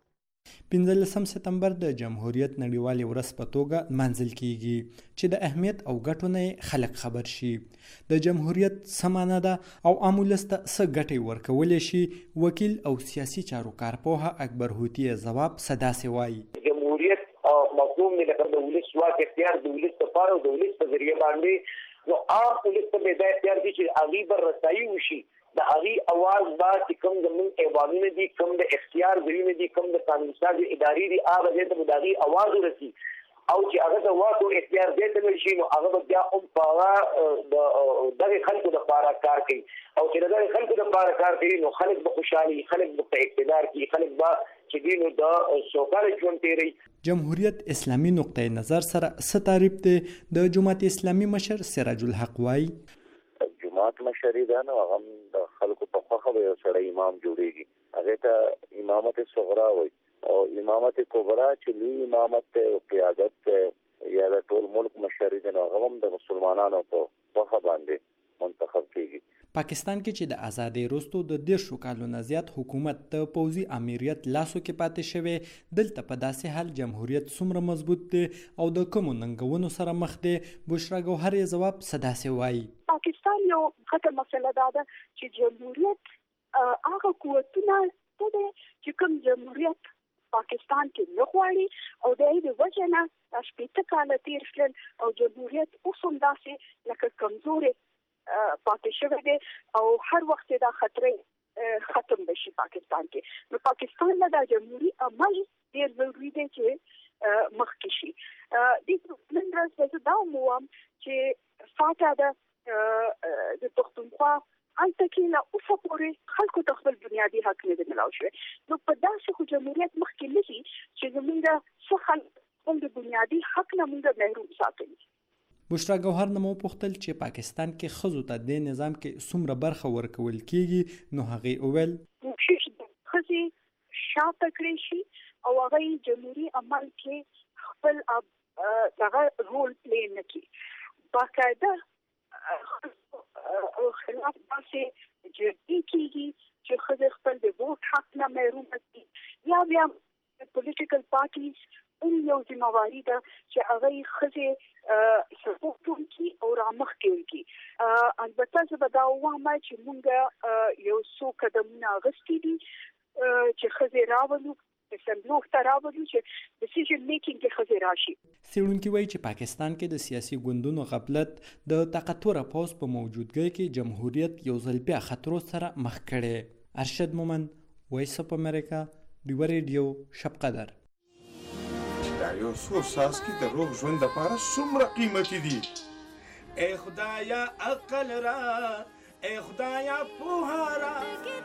پنځلسم سپتمبر د جمهوریت نړیوالې ورځ په توګه نمانځل کیږي چې د اهمیت او ګټو نه خلک خبر شي. د جمهوریت څه معنی ده او عام ولس ته څه ګټې ورکولی شي، وکیل او سیاسي چارو کارپوه اکبر هوتي ځواب څه داسې وایي. جمهوریت مفهوم نه لکه د ولس واک اختیار د ولس لپاره او د ولس په ذریعه باندې نو عام ولس ته به دا اختیار دي چې هغې به رسایي وشي، د هغې اواز به چې کوم زموږ ایوانونه دي، کوم د اختیار ځایونه دي، کوم د قانون سازي ادارې دي، هغه ځای ته به د هغې اواز ورسي او چې هغه د واک او اختیار ځای ته ورشي نو هغه به بیا هم په هغه د دغې خلکو دپاره کار کوي او چې د دغې خلکو دپاره کار کوي نو خلک به خوشحالي، خلک به په اقتدار کې، خلک به چې دي نو د سوکاله ژوند تېروي. جمهوریت اسلامي نقطه نظر سره څه تعریف دی؟ د جماعت اسلامي مشر سراج الحق وایي جماعت مشري ده نو هغه د خلکو په خوښه به یو سړی امام جوړېږي، هغې ته امامت صغرا وایي او امامت کبرا چې لوی امامت دی او قیادت دی یا د ټول ملک مشري دی نو هغه هم د مسلمانانو په خوښه باندې منتخب کېږي. پاکستان کې چې د ازادۍ وروسته د دېرشو کالو نه زیات حکومت د پوځي امریت لاسو کې پاتې شوی، دلته په داسې حال جمهوریت څومره مضبوط دی او د کومو ننګونو سره مخ دی؟ بشرا ګوهر یې ځواب څه داسې وایي. پاکستان یو خطر مسله دا ده چې جمهوریت هغه قوتونه ته دی چې کوم جمهوریت پاکستان کې نه غواړي او د دې وجه نه شپېته کاله تېر شول او جمهوریت اوس هم داسې لکه کمزورې پاتې شوی دی او هر وخت دا خطرې ختم بشي پاکستان کې. نو پاکستان له دا جمهوري عمل ډېر ضروري دی چې مخکې شي. د نن ورځ زه دا ووایم چې فاټا د د پښتونخوا هلته کې له اوسه پورې خلکو ته خپل بنیادي حق نه دی میلاو شوی. نو په داسې خو جمهوریت مخکې نه شي چې زموږ څه خلک هم د بنیادي حق نه موږ محروم ساتلي. بشرا ګوهر نه مو پوښتل چې پاکستان کې ښځو ته دې نظام کې څومره برخه ورکول کیږي نو هغې وویل کوشش د ښځې شاته کړی شي او هغه جمهوري عمل کې خپل دغه رول پلی نه کړي. باقاعده خلاف داسې جدي کېږي چې ښځې خپل د ووټ حق نه محروم کړي یا بیا پولیټیکل پارټیز هم یو ذمہواري ده چې هغه ښځې سپورټ وکړي او رامخکې وکړي. البته زه به دا ووایم چې موږ یو څو قدمونه اخیستي دي چې ښځې راولو اسمبلوغ ته راولو چې ډیسیژن میکینګ کې ښځې راشي. څېړونکي وایي چې پاکستان کې د سیاسي ګوندونو غفلت د طاقتوره پوځ په موجودګۍ کې جمهوریت یو ځل بیا خطرو سره مخ کړی. ارشد مومند، وایس اف امریکا، ډیوه ریډیو، شب قدر. دا یو څو څاڅکي د روغ ژوند دپاره څومره قیمتي دي. ای خدایا عقل را، ای خدایا پوهه را.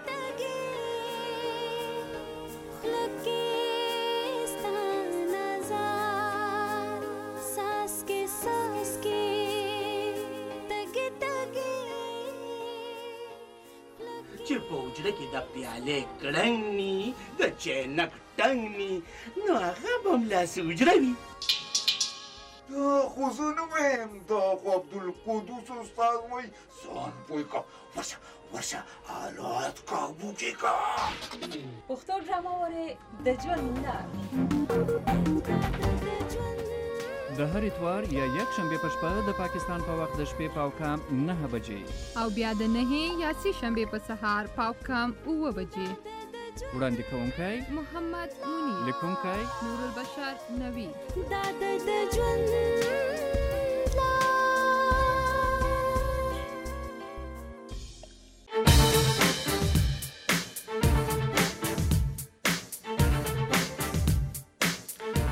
چې په حجره کې د پیالې کړنګ ني د چینک ټنګ ني نو هغه به هملاسې حجره وي. دا خو زه نه وایم، دا خو عبدالقدوس استاد وایي ځان پوه کړه، ورشه ورشه حالات قابو کې کړه. پښتو ډرامه وارې د ژوند لار د هر اتوار یا یک شنبه په شپه د پاکستان په وخت د شپې پاو کم نه بجې او بیا د نهې یا سې شنبه په سهار پاو کم اوه بجې. وړاندې کوونکی محمد منیر، لیکونکی نور البشر نوی. دا د ژوند لار.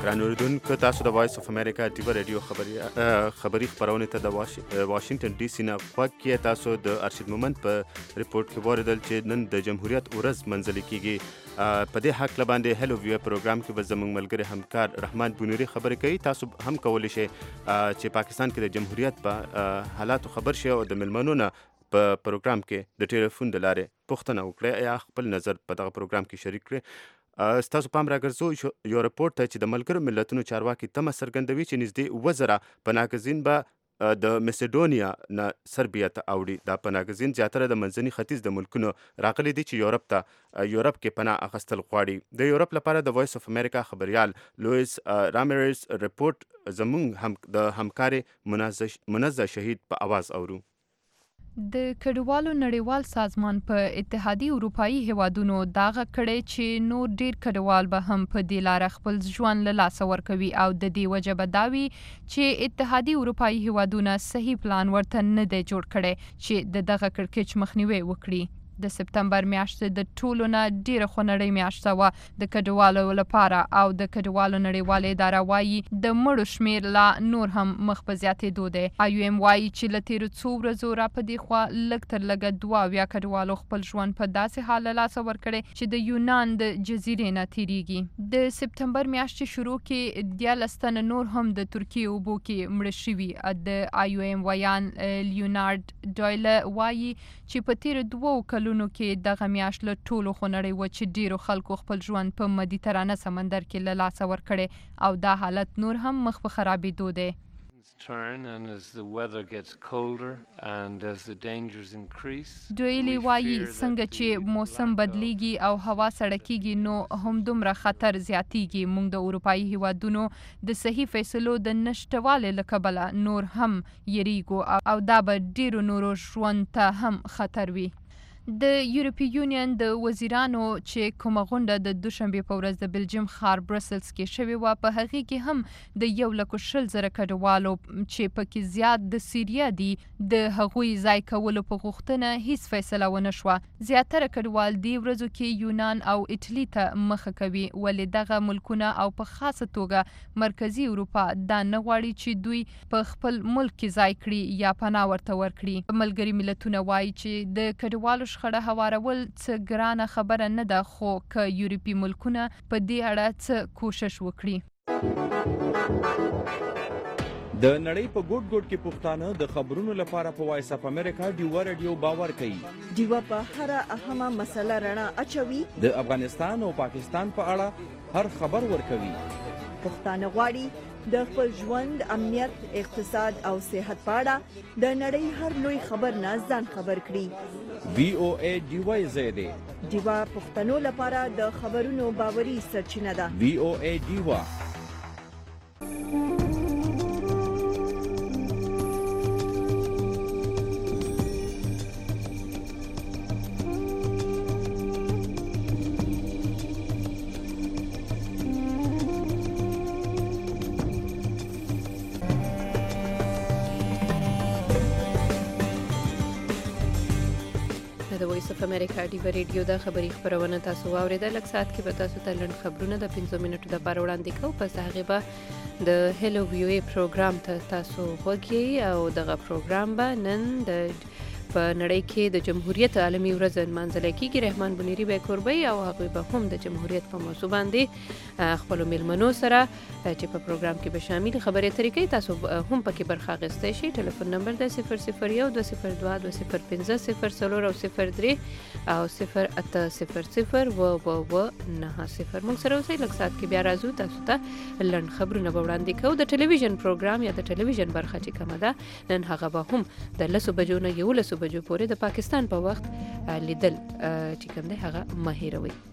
ګران اوریدونکو تاسو د وایس اف امریکا ټیوی رادیو خبري خبري خبرونه ته د واشنگټن ډي سي نه غوږ کې تاسو د ارشد مومند په ریپورت کې وریدل چې نن د جمهوریت ورځ منځلي کیږي. په دې حق لباندې هلو ویو پروګرام کې به زموږ ملګری همکار رحمان بونوري خبرې کوي. تاسو هم کولی شئ چې پاکستان کې د جمهوریت په حالاتو خبر شئ او د ملمنو نه په پروګرام کې د ټلیفون د لارې پوښتنه وکړئ یا خپل نظر په دغه پروګرام کې شریک کړئ. ستاسو پام راګرځو یو رپورټ ته چې د ملګرو ملتونو چارواکي تمه څرګندوي چې نږدې اووه زره پناهګزین به د مسیډونیا نه سربیا ته اوړي. دا پناهګزین زیاتره د منځني ختیځ د ملکونو راغلي دي چې یورپ ته یورپ کې پناه اخیستل غواړي. د یورپ لپاره د وایس اف امریکا خبریال لویس رامیرز رپورټ زموږ هم د همکارې منزه شهید په اواز اورو. د کډوالو نړیوال سازمان په اتحادیې اروپایي هیوادونو داغه کړی چې نور ډیر کډوال به هم په دې لاره خپل ژوند له لاسه ورکوي او د دې وجه به دا وي چې اتحادیې اروپایي هیوادونه صحیح پلان ورته نه دی جوړ کړی چې د دغه کړکېچ مخنیوی وکړي. د سپتمبر میاشت د ټولو نه ډیره خونړۍ میاشت وه د کډوالو لپاره او د کډوالو نړیواله اداره وایي د مړو شمیر لا نور هم مخ په زیاتېدو دی. آی یو ایم وایي چې له تیرو څو ورځو را په دې خوا لږ تر لږه دوه اویا کډوالو خپل ژوند په داسې حال له لاسه ورکړی چې د یونان د جزیرې نه تیریږي. د سپتمبر میاشتې شروع کې دیارلس تنه نور هم د ترکیې اوبو کې مړه شوي. د آی یو ایم ویان لیونارډ ډایله وایي چې په تیرو دوو کلونو کې دغه میاشت له ټولو خونړۍ وه چې ډیرو خلکو خپل ژوند په مدیترانه سمندر کې له لاسه ورکړی او دا حالت نور هم مخ په خرابېدو دی. دویلی وایي څنګه چې موسم بدلیږي او هوا سړه کیږي نو همدومره خطر زیاتیږي. موږ د اروپایي هیوادونو د صحیح فیصلو د نشتوالي له کبله نور هم یریږو او دا به ډیرو نورو ژوند ته هم خطر وي. د یورپی یونین د وزیرانو چې کومه غونډه د دوشنبې په ورځ د بلجیم ښار برسلز کې شوې وه په هغې کې هم د یو لکو شل زره کډوالو چې پکې زیات د سیریا دي د هغوی ځای کولو په غوښتنه هیڅ فیصله ونه شوه. زیاتره کډوال دې ورځو کې یونان او ایټلي ته مخه کوي ولې دغه ملکونه او په خاصه توګه مرکزي اروپا دا نه غواړي چې دوی په خپل ملک کې ځای کړي یا پناه ورته ورکړي. ملګري ملتونه وایي چې د کډوالو خړه هوارول څه ګرانه خبره نه ده خو که یورپي ملکونه په دې اړه څه کوشش وکړي. د نړۍ په ګوټ ګوټ کې پښتانه د خبرونو لپاره په وایس اف امریکا ډیوا رادیو باور کوي. ډیوا په هر اهمه مسله رڼا اچوي. د افغانستان او پاکستان په اړه هر خبر ورکوي. پښتانه غواړي د خپل ژوند امنیت اقتصاد او صحت په اړه د نړۍ هر لوی خبر نه ځان خبر کړي. وی او ای ډیوا زیاده ډیوا پښتنو لپاره د خبرونو باوري سرچینه ده. وی او ای ډیوا د وایس اف امریکا ډیوا ریډیو د خبري خبرونه تاسو واوریدل. لږ ساعت کې به تاسو ته لنډ خبرونه د پنځه منټو لپاره وړاندې کوو. پس هغه به د هلو ویو ای پروګرام ته تاسو وګورئ او دغه پروګرام به نن د په نړۍ کې د جمهوریت عالمي ورځ نمانځل کیږي. رحمان بونیری به کوربي او هغه به هم د جمهوریت په موضوع باندې خپل ملمنو سره چې په پروګرام کې به شامل خبرې اترې کوي. تاسو هم پکې برخه اخیستی شئ. ټلیفون نمبر د صفر صفر یو دوه صفر دوه دوه صفر پنځه صفر څلور او صفر درې او صفر اته صفر صفر و و و نه صفر. موږ سره اوسئ. لږ ساعت کې بیا راځو تاسو ته لنډ خبرونه به وړاندې کوو. د ټلویزیون پروګرام یا د ټلویزیون برخه چې کومه ده نن هغه به هم د لسو بجو نه یولسو بجو پورې د پاکستان په وخت لیدل چې کوم دی هغه مه هیروئ.